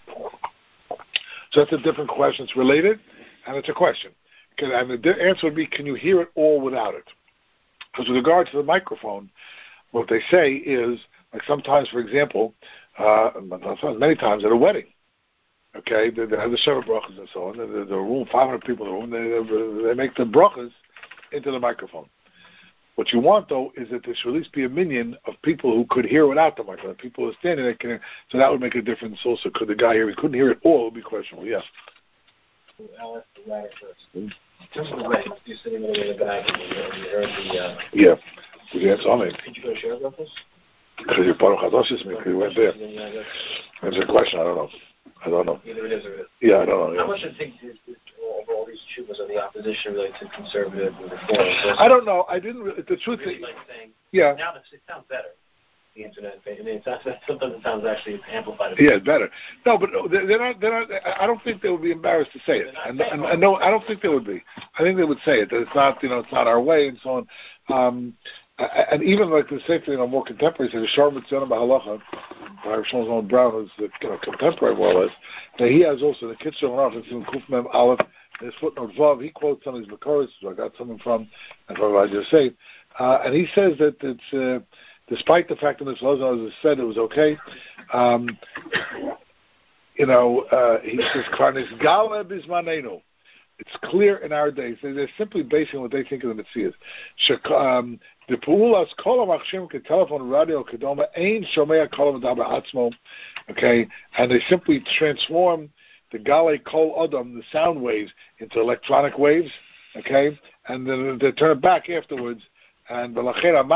So that's a different question. It's related, and it's a question. And the answer would be, can you hear it all without it? Because with regard to the microphone, what they say is, like sometimes, for example, uh, many times at a wedding, okay, they, they have the Sheva brachas and so on, the, the, the room, five hundred people in the room, they, they make the brachas into the microphone. What you want, though, is that there should at least be a minion of people who could hear without the microphone. People who are standing there can hear, so that would make a difference also. Could the guy hear? He couldn't hear it all, it would be questionable, yes. I'll ask the latter first. In terms of the wedding, you're sitting in the back and you heard the... Uh, yeah. Yeah, it's on me. Could you go share about this? Because you're part of Chadoshis, because you went there. That's a question, I don't know. I don't know. Either it is or it is. Yeah, I don't know. Yeah. How much do you think is, is, of all these chuvas of the opposition related to conservative and reform? I don't know. I didn't really... The truth really is... Like saying, yeah. Now it sounds better. The internet. I mean, it sounds, sometimes it sounds actually amplified. Yeah, it's better. No, but they're not. They're not. I don't think they would be embarrassed to say it. And, and, and no, I don't think they would be. I think they would say it. That it's not. You know, it's not our way, and so on. Um, and even like the same thing on more contemporary, so the Shar Mitzvah Bahalacha by Shlomo Brown, who's the you know, contemporary more or less. Now he has also the Kitzur Ranach. It's in Kuf Mem Aleph. In his footnote Vav, he quotes some of these Makoros, so I got something from, and from what I just said. Uh, and he says that it's. Uh, Despite the fact that Mister Lozano has said it was okay, um, you know, uh, he says, it's clear in our days. They're simply basing what they think of the Metzias. The Pu'ulas Kol HaMachshim Telephone, Radio, Kedoma, Ein Shomea Kol HaMadaba Atzmo, okay, and they simply transform the Gale Kol Adam, the sound waves, into electronic waves, okay, and then they turn it back afterwards. And whatever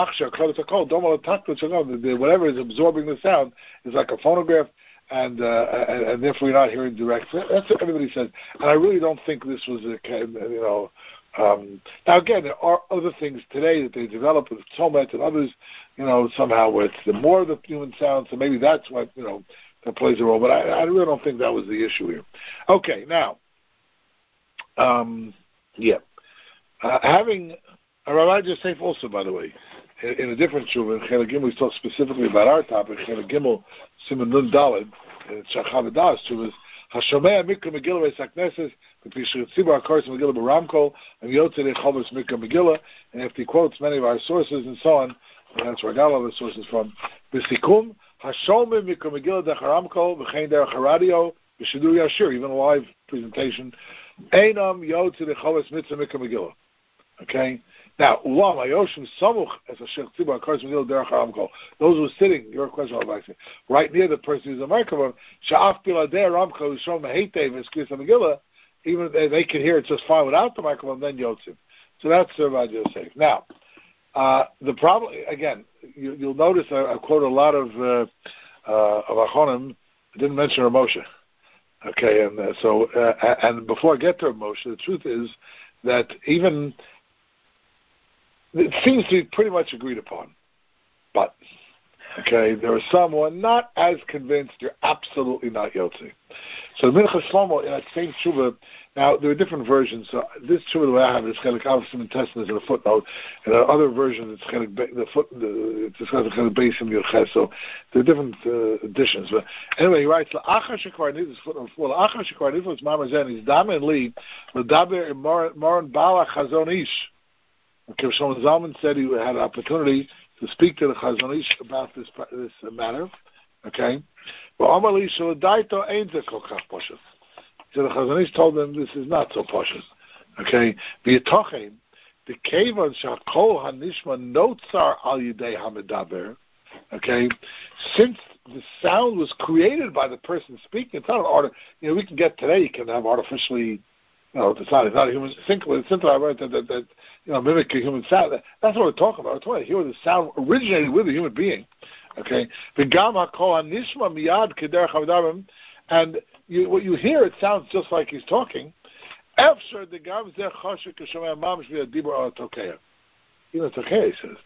is absorbing the sound is like a phonograph, and, uh, and and therefore you're not hearing direct. That's what everybody says. And I really don't think this was a, you know. Um, now again, there are other things today that they develop with Tomet and others, you know, somehow where it's the more the human sound, so maybe that's what, you know, that plays a role. But I, I really don't think that was the issue here. Okay, now, um, yeah, uh, having. Rabbi Yosef also, by the way, in, in a different shul, in Chelik Gimel, we talk specifically about our topic, Chelik Gimel, Simon Nun Daled, in Shachar V'das, shul is, Hashomea Mikra Megillah Reis HaKnesses, B'Pishur Tzibur HaKoros Megillah B'Ramkol, and Yotzei Chovos Mikra Megillah, and if he quotes many of our sources and so on, and that's where I got all the sources from, B'Sikum, Hashomim Mikra Megillah Derech Haramkol V'chein Derech HaRadio V'Shidur Yashir, even a live presentation. Einam Yotze Dechoves Mitzvah Mikra Megillah. Okay? Now, Ulam Ayoshim Samuch as a Sheikh Tzibur Akaris Megillah Derech Haramkol. Those who are sitting, your question, right near the person who's a microphone, Sha'af Biladei Haramkol Yishom Meheitei V'Skris HaMegillah, even if they, they can hear it just fine without the microphone, then Yotzim. So that's the Rav Yosef. Now, uh, the problem, again, you, you'll notice I, I quote a lot of uh, uh, of Achonim. I didn't mention Rav Moshe. Okay, and uh, so, uh, and before I get to Rav Moshe, the truth is that even, it seems to be pretty much agreed upon. But, okay, there are some who are not as convinced you're absolutely not Yotzi. So Minchas Shlomo, in that same tshuva, now there are different versions. So this tshuva that I have is Chelik Aleph Siman Tes in a footnote, and there are other versions. It's Chelik the foot the it's Chelik Beis in Yerches. So there are different uh, editions. But anyway, he writes La'achar Shekvar Nidus footnote four. La'achar Shekvar Nidus Mama Zen is Dam and Li L'daber Moran Bala Chazon Ish. Okay, Shlomo Zalman said he had an opportunity to speak to the Chazon Ish about this this uh, matter. Okay, but Amali Shaladaito ain't the Kolkach Poshut. So the Chazon Ish told them this is not so poshut. Okay, the Yitochem, the Kevan Shakol Hanishma Notzar Al Yidei Hamedaber. Okay, since the sound was created by the person speaking, it's not an art. You know, we can get today. You can have artificially. You know, it's not, it's not a human synthesizer that, that, that you know mimic a human sound. That's what we're talking about. We're talking about here the sound originated with a human being. Okay, and you, what you hear, it sounds just like he's talking. Even Tokeya says.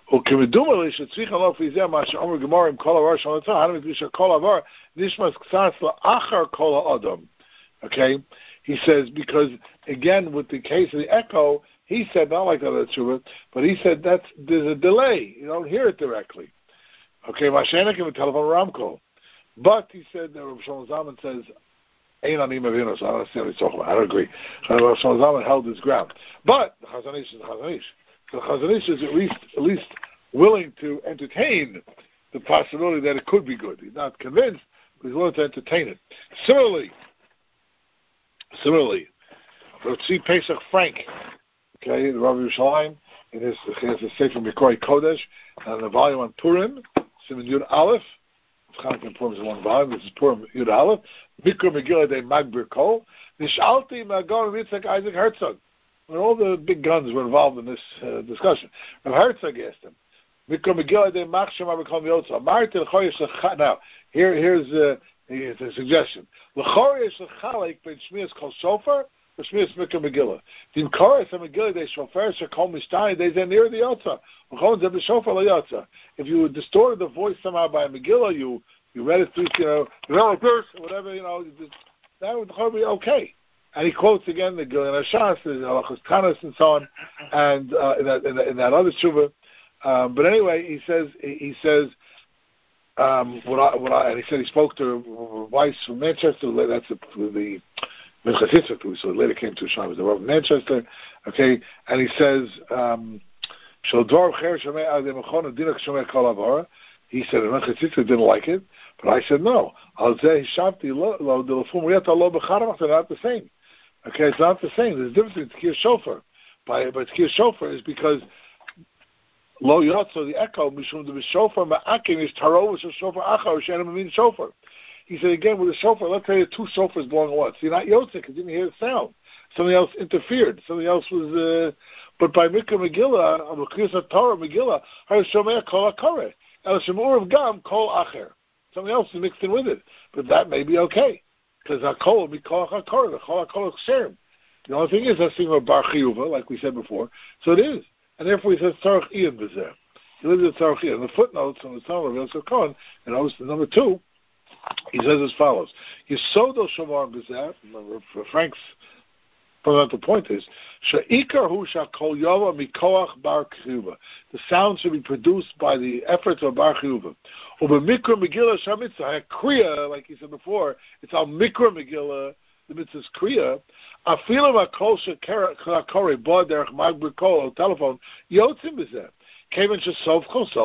Okay, he says because again with the case of the echo, he said not like that tshuva, but he said that's there's a delay. You don't hear it directly. Okay, Mashenik in the telephone Ramko. But he said that Rav Shlomo Zalman says, Ein Anim Avinu, so I don't understand what he's talking about. I don't agree. Rav Shlomo Zalman held his ground. But the Chazon Ish is the Chazon Ish. So the Chazon Ish is at least, at least willing to entertain the possibility that it could be good. He's not convinced, but he's willing to entertain it. Similarly, similarly, Rav Tzvi Pesach Frank, okay, the Rav Yerushalayim, in his, he has a Sefer Mikori Kodesh, and a volume on Purim, Siman Yud Aleph. Chanukah Purim is one volume. This is Purim Yud Aleph. Mikra Megillah de Magbir Kol. Nishalti Magon Yitzchak Isaac Herzog. When all the big guns were involved in this uh, discussion, Rav Herzog asked him, Mikra Megillah de Machshem Abekol Yotza. Marti L'choyesh L'chal. Now, here, here's, uh, here's a suggestion. L'choyesh L'chalek ben Shmias Kol Shofar. Shmias Mikra Megillah. The Imkaras Megillah de Shofar Shekol Mishtayim. They say near the Yotza. If you distorted the voice somehow by a Megillah, you you read it through, you know, you know, like this, or whatever, you know, just, that would be okay. And he quotes again the Gilin Hashas, the Halachas Tanis, and so on, and uh, in, that, in, that, in that other tshuva. Um, but anyway, he says he says um, what I, what I, and he said he spoke to Weiss from Manchester. That's the, the Minchas Yitzchak, who so later came to Sham, was the Rav of Manchester. Okay, and he says. Um, He said, Minchas didn't like it, but I said, no. Not the same. Okay, it's not the same. There's a difference between Tkir Shofar. By, but Tkir Shofar is because Lo Yotzo, the echo, Mishum the Shofar, Ma'akim is Tarovish of Shofar Achar, Shannon Mamin Shofar. He said, again, with the shofar, let's say two shofars blowing at once. You're not Yotze because you didn't hear the sound. Something else interfered. Something else was... Uh, but by Mikra Megillah, on the Kriyas Torah Megillah, Har Shomea Kol HaKoreh. El Shemur of Gam Kol Acher. Something else is mixed in with it. But that may be okay. Because HaKol will be Kol HaKoreh. The Kol HaKol HaKsherim. The only thing is, that's thing of Bar Chiyuva, like we said before. So it is. And therefore he says, Tzarech Ian Bezer. He lives at Tzarech Ian. The footnotes on the Talmud of Yosef Cohen, and obviously number two, he says as follows: Yesodo Shomar Bezer. For Frank's fundamental point is Sheikar Hu Shakol Yova Mikoach Bar Chiyuva. The sound should be produced by the efforts of Bar Chiyuva. Uber Mikra Megillah Shamitzah Kriya, like he said before, it's al Mikra Megillah. The mitzvah's kriya. Afilim Akol Shekare Bod Derech Magbir Kol Telephone Yotzim Bezer. Kevin Shesov Kosov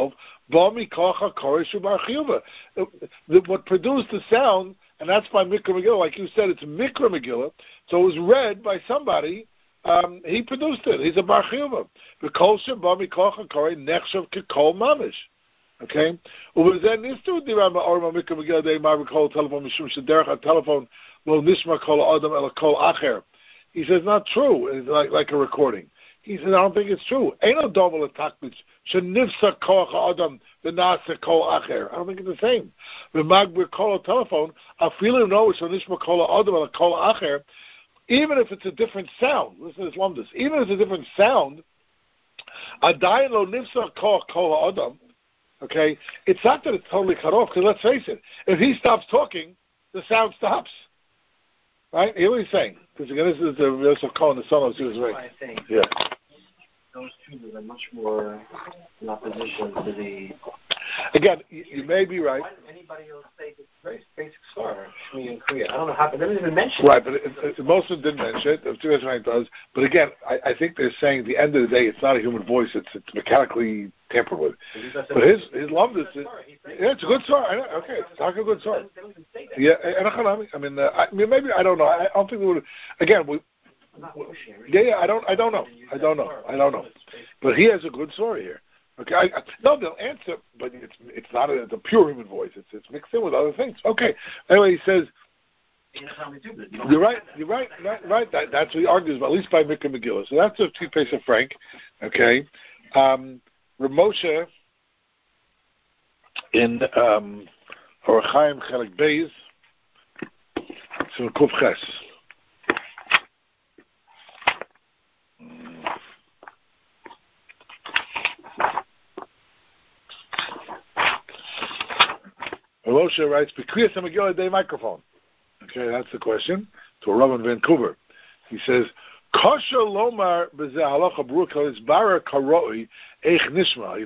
Bami Kocha Koreshu Bar Chiyuva. What produced the sound, and that's by Mikra Megillah, like you said, it's Mikra Megillah, so it was read by somebody, um, he produced it. He's a Bar Chiyuva. V'kol Bami Kocha Kore Nechshav Kekol Mamish. Okay? Uvezen Nistu Diram Orma Mikra Megillah Dei Mar V'kol Telephone Mishum Shederach HaTelephone Lo Nishma Kol Adam El Kol Acher. He says, not true. It's like, like a recording. He says, I don't think it's true. Ain't no double attack which shenifsa koach adam v'nasa kol acher. I don't think it's the same. V'magbir kol telephone, I feel him know it's shenishma kol adam v'la kol acher. Even if it's a different sound, listen to this lumdus. Even if it's a different sound, adayin lo nifsa koach kol adam. Okay, it's not that it's totally cut off. Because let's face it, if he stops talking, the sound stops. Right? Hear what he's saying. Because again, this is the Yosef Cohen, the son of Jesus. Right? Yeah. Those two are much more in opposition to the. Again, you, you may be right. Why did anybody else say it's very basic star, Shmi and Kriya? I don't know how, they didn't even mention right, it. Right, but it, it, most of them didn't mention it. The Tzivos Ryan does. But again, I, I think they're saying at the end of the day, it's not a human voice. It's, it's mechanically tampered with. But his his love is yeah, it's a good story. I know, okay, it's not a good story. They don't even say that. Yeah, and I mean, uh, I mean, maybe I don't know. I, I don't think we would. Again, we. Yeah, yeah, I don't, I don't know, I don't know, I don't know. But he has a good story here. Okay, I, I, no, they'll answer, but it's it's not a, it's a pure human voice. It's it's mixed in with other things. Okay. Anyway, he says. You're right. You're right. Right. right. That, that's what he argues about, at least by Mikra Megillah. So that's a two-piece of Frank. Okay. Um, Ramosha in um, Orachaim Chelik Beis, so Kuf Ches. Ramosha writes, "Bekriyas Megillah Day microphone." Okay, that's the question to a Rav in Vancouver. He says, Kasha lomar b'zeh halacha bruka is bara karoi eich nishma.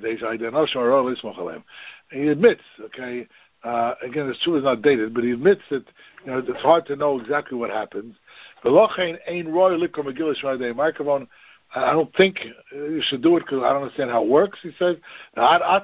He admits, okay, uh, again, this truth is not dated, but he admits that you know it's hard to know exactly what happens. V'lochein ein roi likor megillah shmai microphone. I don't think you should do it because I don't understand how it works, he says. You know, uh,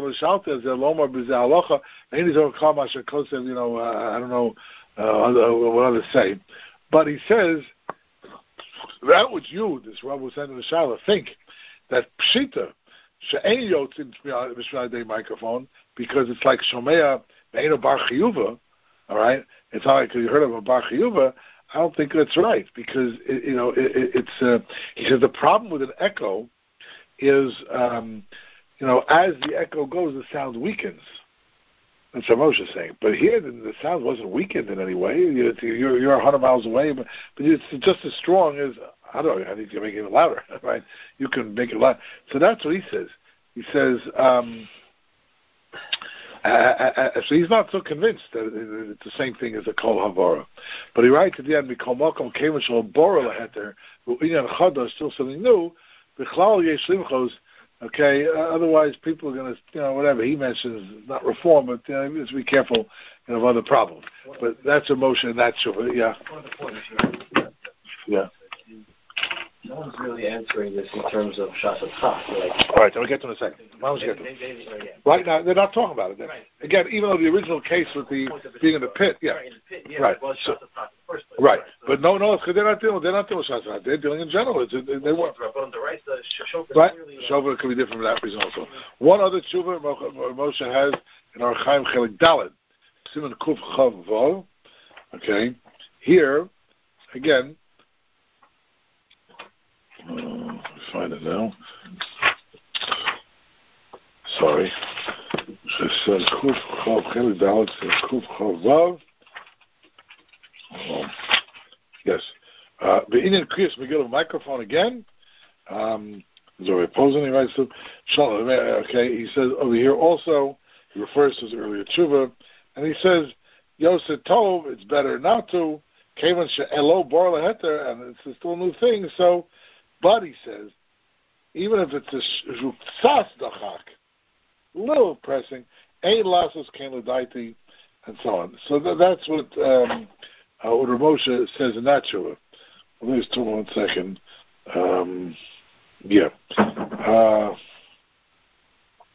I don't know uh, what others say. But he says, that was you, this Rabbi was saying in the Shala, think that Pshita, she'ein yotzin b'shmei microphone, because it's like Shomea, Me'eno Bar Chiyuva, all right? It's not like you heard of a Bar Chiyuva. I don't think that's right because it, you know it, it, it's. Uh, he says the problem with an echo is um, you know as the echo goes, the sound weakens. That's what Moshe is saying. But here, the, the sound wasn't weakened in any way. You're you're, you're one hundred miles away, but, but it's just as strong as I don't know. I think you make it louder, right? You can make it loud. So that's what he says. He says. Um, Uh, uh, so he's not so convinced that it's the same thing as a kol havara, but he writes at the end, "Mikol makom kevin shel bora leheter u'inyan chadash," still something new. Bichlal yesh limchos. Okay, uh, otherwise people are going to, you know, whatever he mentions, not reform, but you know, just be careful, you know, of other problems. But that's emotion, and that's sure, yeah, yeah. No one's really answering this in terms of Shasat Chach. Like, all right, I'll get to it in a second. I'll get to it. Right now, they're not talking about it. Then. Right. Again, even though the original case with the being in the pit, yeah, right, in the pit, yeah, right, well, so, in the first place, right. right. So, but no, no, because they're not dealing. They're not dealing with Shasat. They're dealing in general. It's, they, they weren't. But on the right, the shofar right. Really, Shofar could be different for that reason also. One other tshuva Moshe has in our Chaim Chelik Dalet, Siman Kuf Chav Vav. Okay, here again. Uh, find it now. Sorry. It says Kuf Chav Chelik Dalet says Kuf Chav Vav. Oh, yes. Uh, the Indian Kriyas Megillah microphone again. Um, Zoe Posen, he writes to Shalom. Okay, he says over here also, he refers to his earlier tshuva, and he says, Yosef Tov, it's better not to, Kavan She'elo Bar Leheter, and it's still a new thing, so, but he says, even if it's a Sas Dachak, little pressing, Ein Lasos Ken L'daiti, and so on. So th- that's what, um, uh, what Ramosha says in that tshuva. Let me just turn one second. Um, Yeah. Uh,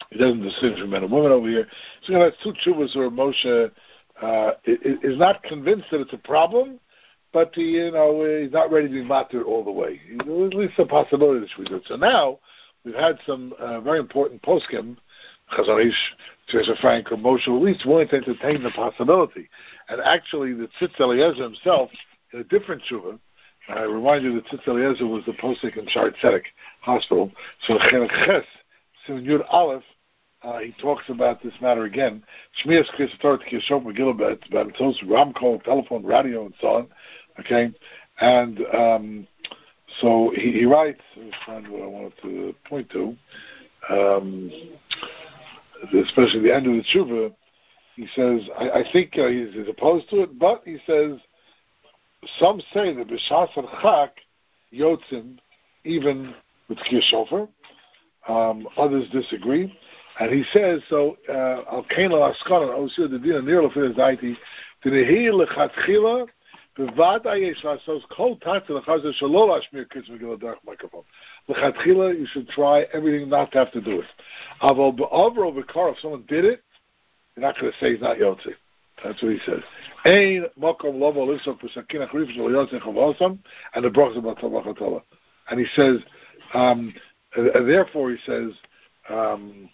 He doesn't distinguish between men and women over here. So you know, that's two tshuvas where Moshe uh, is not convinced that it's a problem, but he, you know, he's not ready to be matir all the way. There's at least a possibility that we do. So now we've had some uh, very important poskim, Chazon Ish, Teresa Frank, or Moshe, at least willing to entertain the possibility. And actually, the Tzitz Eliezer himself, in a different tshuva, I remind you that Tzitz Eliezer was the posik in Shar Tzedek Hospital. So in Chelik Ches, Simon Yud Aleph, uh, he talks about this matter again. Shmias Kris Torah Kiyashov Megillah about Mitzvos, Ram call, telephone, radio, and so on. Okay, and um, so he, he writes. Let me find what I wanted to point to. Um, especially the end of the tshuva, he says, I, I think uh, he's, he's opposed to it, but he says, some say that b'shas chak yotzim, even with kir shofar. Um, others disagree, and he says so. Al kain al askanan osir the din near lefil daiti t'nehi lechatchila b'vada yesh lasos kol tat lechazah shelo lashmir kids megillah derech microphone. Lechatchila, you should try everything not to have to do it. Aval be'avro v'kar, if someone did it, you're not going to say he's not yotzi. That's what he says. Ein makom lovo lifsok b'sakin achrif shelo yotzi chavosam, and the brachas about tabachatala. And he says, um, and therefore he says, um,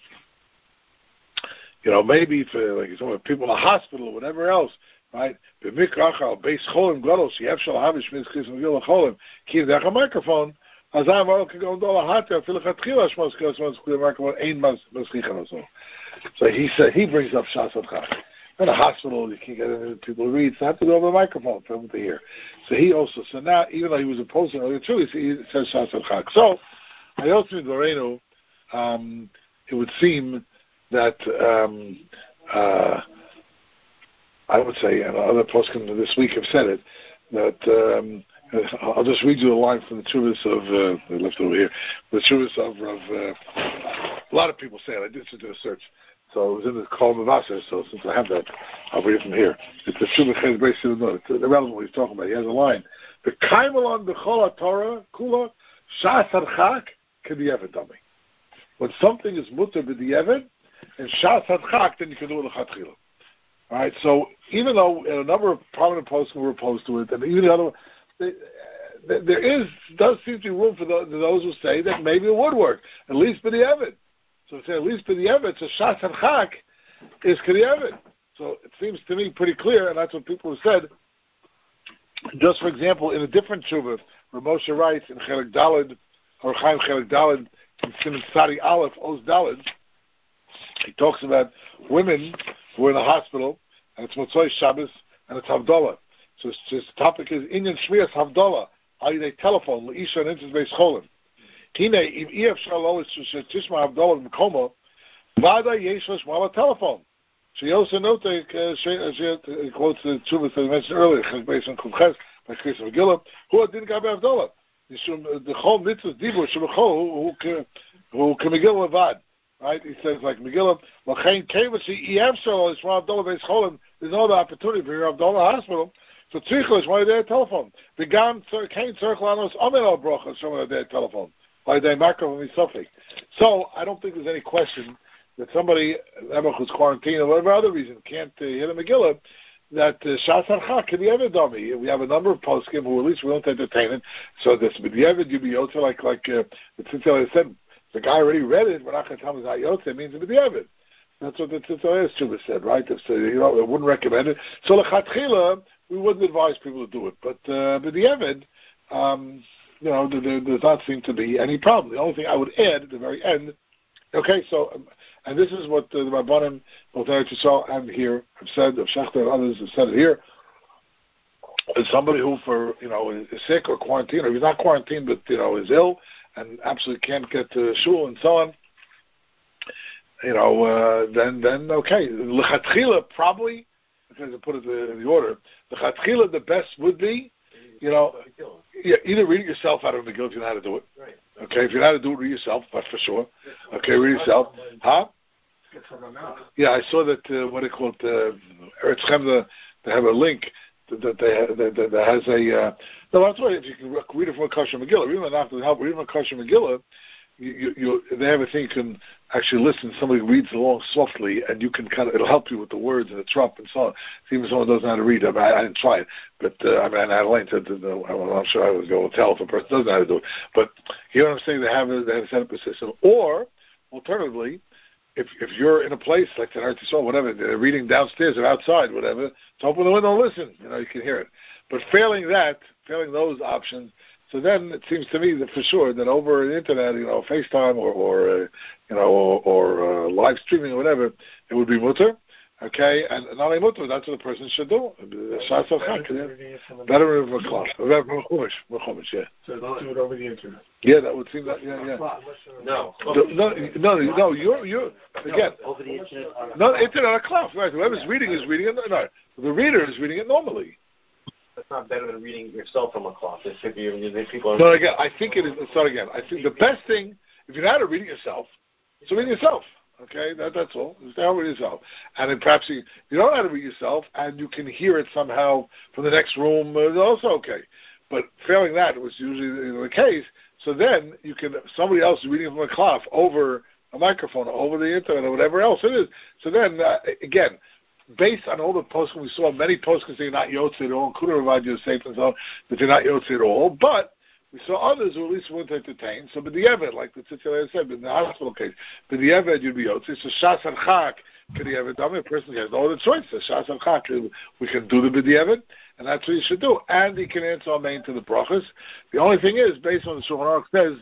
you know, maybe for like some people in a hospital or whatever else, right? B'mikrachal beis cholim gadol she'ef shel havish mizchis megillah cholim ki dech a microphone. As I'm all can go dollar hot there. Feel like tchila shmos kos mos clear microphone ein mas maschichan also. So he said he brings up shas adchak. In a hospital, you can't get people to read. So I have to go over the microphone for them to hear. So he also so now even though he was opposing earlier too, he says shas adchak. So I also in Loreno, um, it would seem that um, uh, I would say, and other poskim this week have said it, that um, I'll just read you a line from the Tshuvas of, uh, I left it over here, the Tshuvas of, of uh, a lot of people say it. I did do a search. So it was in the Kol Mavasser, so since I have that, I'll read it from here. It's the Tshuvas Ches Beis Yudno. It's irrelevant what he's talking about. He has a line. The Kaimelon B'chol HaTorah Kula Shas Hadchak K'di'evet. When something is mutter b'di'evet, and Shas Hadchak, then you can do it l'chatchila. All right, so even though a number of prominent posts were opposed to it, and even the other one, there is does seem to be room for those who say that maybe it would work, at least b'di'evet. So say at least b'di'evet, so Shas Hadchak is k'di'evet. So it seems to me pretty clear, and that's what people have said. Just for example, in a different tshuva, where Moshe writes in Chelik Daled, or Chaim Chelik Daled, in Siman Sari Aleph, Oz Daled, he talks about women who are in a hospital, and it's Motzoi Shabbos, and it's Havdalah. So his topic is Inyan Shmiras Havdalah, Ayidei telephone, L'isha and Intis Beis Cholim. Hine, if Ef Shalol Tishma Havdalah M'komo, Vada Yesh L'shma telephone. She also notes, she quotes the Tshuvah that I mentioned earlier, based on Kumches, by Chris Megillah, who didn't go by Havdalah. The Chol Mitzvah Dibur Shemachol, who can Megillah Levad. Right? He says, like Megillah, L'chein Kevasi Ef Shalol L'shma Havdalah Beis Cholim, there's no other opportunity for your Havdalah hospital. So tzricha is why they telephone. The gam kain tzarich lanos amen al bracha someone their telephone. Why they microphone misafik. So I don't think there's any question that somebody who's quarantined or whatever other reason can't uh, hit a Megillah that shas harchak can be ever dummy. We have a number of poskim who at least we don't entertain it. So this but the ever you be yotze like like uh, the Tzitzel said the guy already read it. We're not going to tell him it's not yotze. It means it be ever. That's what the Tzitzel Tshuva said, right? If, so, you know, I wouldn't recommend it. So lechatchila, we wouldn't advise people to do it. But uh, but the Evid, um, you know, there, there does not seem to be any problem. The only thing I would add at the very end, okay, so, um, and this is what uh, the Rabbanim, both Eretz Yisrael and here, have said, of Shechter and others have said it here, is somebody who, for, you know, is sick or quarantined, or he's not quarantined, but, you know, is ill and absolutely can't get to shul and so on, you know, uh, then, then okay. L'chatchila, probably, to put it in the order, the chatchila, the best would be, you know, yeah, either read it yourself out of the Megillah if you know how to do it. Right. Okay, if you know how to do it, read yourself, that's for sure. Okay, read yourself. Huh? Yeah, I saw that, uh, what they call it, uh, Eretz Chaim, they have a link that, that, they, that, that, that has a, uh, no, that's right, if you can read it from a Kosher Megillah, read it not to help, read it from a Kosher Megillah, you, you, they have a thing you can actually listen. Somebody reads along softly, and you can kind of, it'll help you with the words and the trop and so on. Even someone doesn't know how to read. I, mean, I, I didn't try it, but uh, I mean, Adeline said, that, uh, I'm not sure I was going to tell if a person doesn't know how to do it. But you know what I'm saying? They have a, they have set up a system. Or, alternatively, if if you're in a place like the Eretz Yisrael, whatever, they're reading downstairs or outside, whatever, to open the window and listen. You know, you can hear it. But failing that, failing those options, so then it seems to me that for sure that over the internet, you know, FaceTime or, or uh, you know, or, or uh, live streaming or whatever, it would be mutter. Okay, and not only mutter, that's what the person should do. Better of a class, better from a chumash, yeah. So do it over the internet. Yeah, that would seem that. Yeah, yeah. No, no, no, no, no. You're, you're again. over the internet. No, internet on a cloud, right? Whoever's reading is reading it. No, the reader is reading it normally. That's not better than reading yourself from a cloth. It should be. If people are no, again, I think it is. Start again. I think the best thing, if you know how to read it yourself, so read it yourself. Okay, that, that's all. Just how to read yourself, and then perhaps you, you don't know how to read yourself, and you can hear it somehow from the next room. Uh, also okay, but failing that was usually the, the case. So then you can somebody else is reading from a cloth over a microphone, or over the internet, or whatever else it is. So then uh, again. Based on all the posts we saw, many posts say not Yotze at all, including Ravad Yosef and so on, that they're not Yotze at all. But we saw others who at least weren't entertained. So, but the Eved, like the Tzitzilah said, in the hospital case, but the Eved, you'd be Yotze. So, Shas and Chak, could the Eved, I mean, a person has no other choice. So, Shas and Chak, we can do the B'di'evet, and that's what you should do. And he can answer Amen to the brachas. The only thing is, based on the Shulchan Aruch says,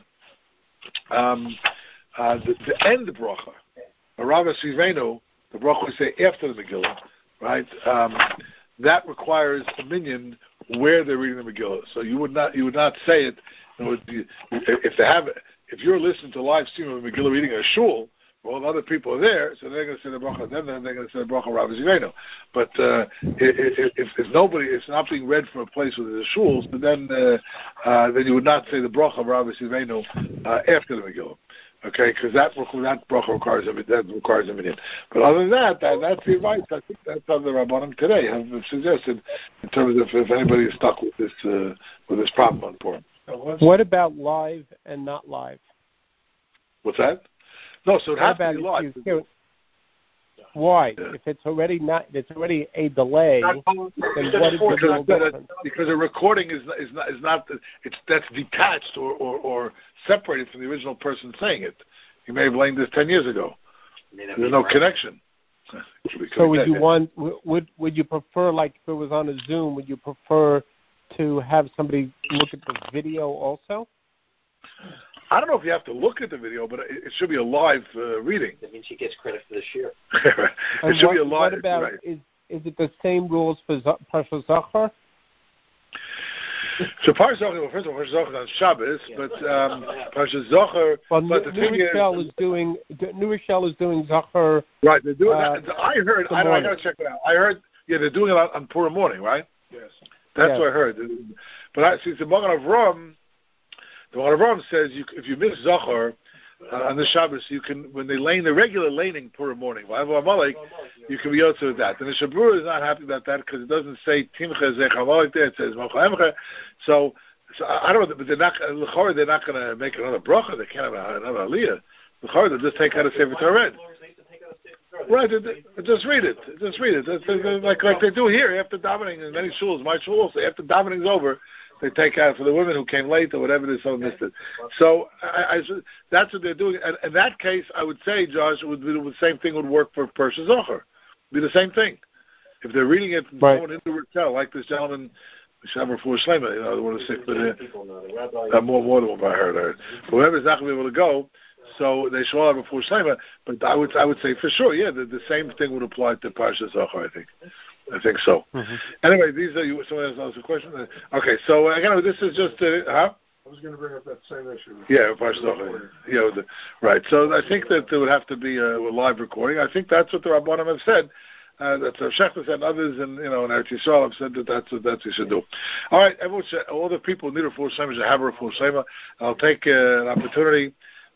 um, uh, the, the end bracha, Arava Sivenu, the bracha we say after the Megillah, right? Um, that requires a minyan where they're reading the Megillah. So you would not you would not say it. You know, if they have if you're listening to live stream of Megillah reading a shul, well, other people are there, so they're going to say the bracha. Then they're going to say the bracha Rav Zivenu. But uh, if, if, if nobody, it's not being read from a place where there's shuls, but then uh, uh, then you would not say the bracha Rav Zivenu uh, after the Megillah. Okay, because that that bracha requires a that requires a minyan. But other than that, that, that's the advice. I think that's how the Rabbanim today have suggested in terms of if anybody is stuck with this uh, with this problem on Purim. What about live and not live? What's that? No, so it has to be live. You, why? Yeah. If it's already not, if it's already a delay. Then what is the real difference? Because a recording is is not is not it's that's detached or, or, or separated from the original person saying it. You may have learned this ten years ago. There's no connection. So would you want would would you prefer, like if it was on a Zoom, would you prefer to have somebody look at the video also? I don't know if you have to look at the video, but it, it should be a live uh, reading. That means she gets credit for the shir. it and should what, be a live. What about right. is is it the same rules for Parsha Zachar? So Parsha Zachar, well, first of all, Parsha Zachar is on Shabbos, yeah. but um, Parsha Zachar. Well, but the New thing Rochelle is, is doing New Rochelle is doing Zachar. Right, they're doing. Uh, that. I heard. I, I gotta check it out. I heard. Yeah, they're doing it on, on Purim morning, right? Yes. That's yes. what I heard. But I see the Magen Avraham. The Magen Avraham says you, if you miss Zachar uh, on the Shabbos, you can when they lane the regular laning Purim morning. You can be also with that. And the Shabura is not happy about that because it doesn't say Timcha Zech Amalek there. It says Malcha. So, so I don't know, but they're not. They're not going to make another bracha. They can't have another aliyah. They'll just take out a Sefer Torah. Right, just read it. Just read it. It's, it's like like they do here after davening in many shuls. My shul also after davening's over, they take out for the women who came late or whatever it is, someone missed it. So I, I, that's what they're doing. And in that case, I would say, Josh, it would be the same thing would work for Parsha Zachar. Be the same thing. If they're reading it from right. someone in the Rochelle, like this gentleman, Shabbos for Shlema, you know, the one who's sick, but uh, more more than what I heard. heard. Whoever's not going to be able to go. So they should all have a full shleima, but I would I would say for sure, yeah, the, the same thing would apply to Parsha Zachar. I think, I think so. Mm-hmm. Anyway, these are you. Someone else asked a question. Okay, so again, this is just uh, huh? I was going to bring up that same issue. Yeah, Parsha Zachar. Yeah, the, right. So I think that there would have to be a, a live recording. I think that's what the Rabbanim have said. Uh, that uh, Shechtas and others, and you know, in Eretz Yisrael have said that that's what that's what you should do. All right, everyone should, all the people who need a full shleima should have a full shleima. I'll take uh, an opportunity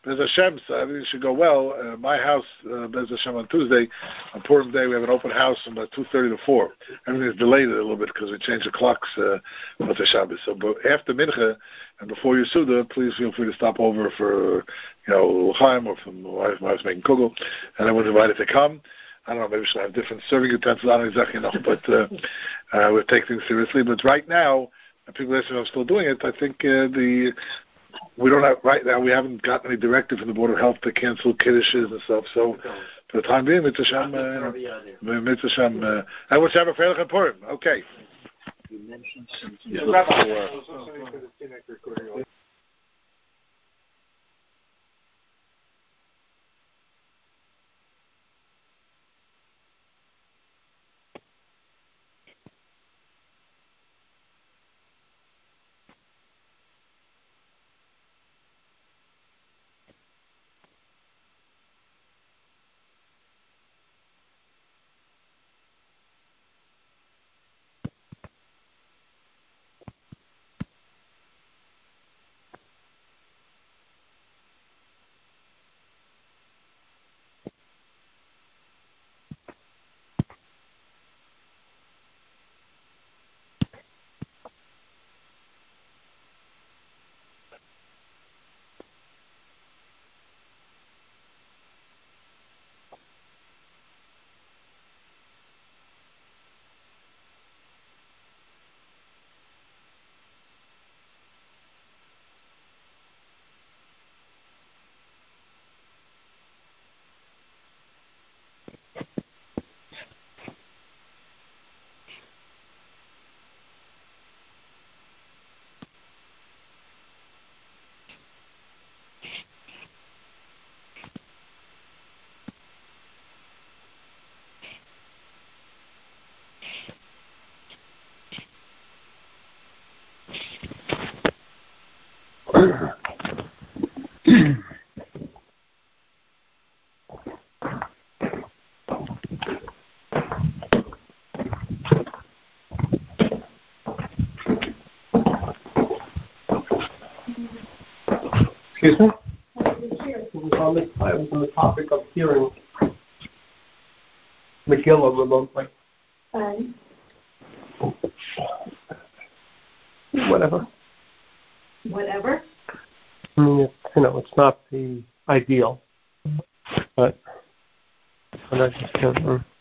Bez Hashem, so everything should go well. Uh, my house, uh, Bez Hashem, on Tuesday, on Purim Day, we have an open house from about two thirty to four. Everything is delayed a little bit because we changed the clocks uh, for the Shabbos. So but after Mincha and before your Suda, please feel free to stop over for, you know, L'chaim or from my wife, my wife's making kugel, and everyone's invited to come. I don't know, maybe we should have different serving utensils, I don't exactly know, but uh, uh, we'll take things seriously. But right now, people ask if I'm still doing it, I think uh, the... We don't have, right now, we haven't gotten any directive from the Board of Health to cancel kiddushes and stuff, so for the time being, Mitzvah Shem, uh, Mitzvah Shem, uh, and we'll have a Freilich and Purim. Okay. You mentioned some Excuse me? It was on the, it was on the topic of hearing Megillah remotely. Fine. Whatever. Whatever? I mean, it, you know, it's not the ideal, but, but I just can't.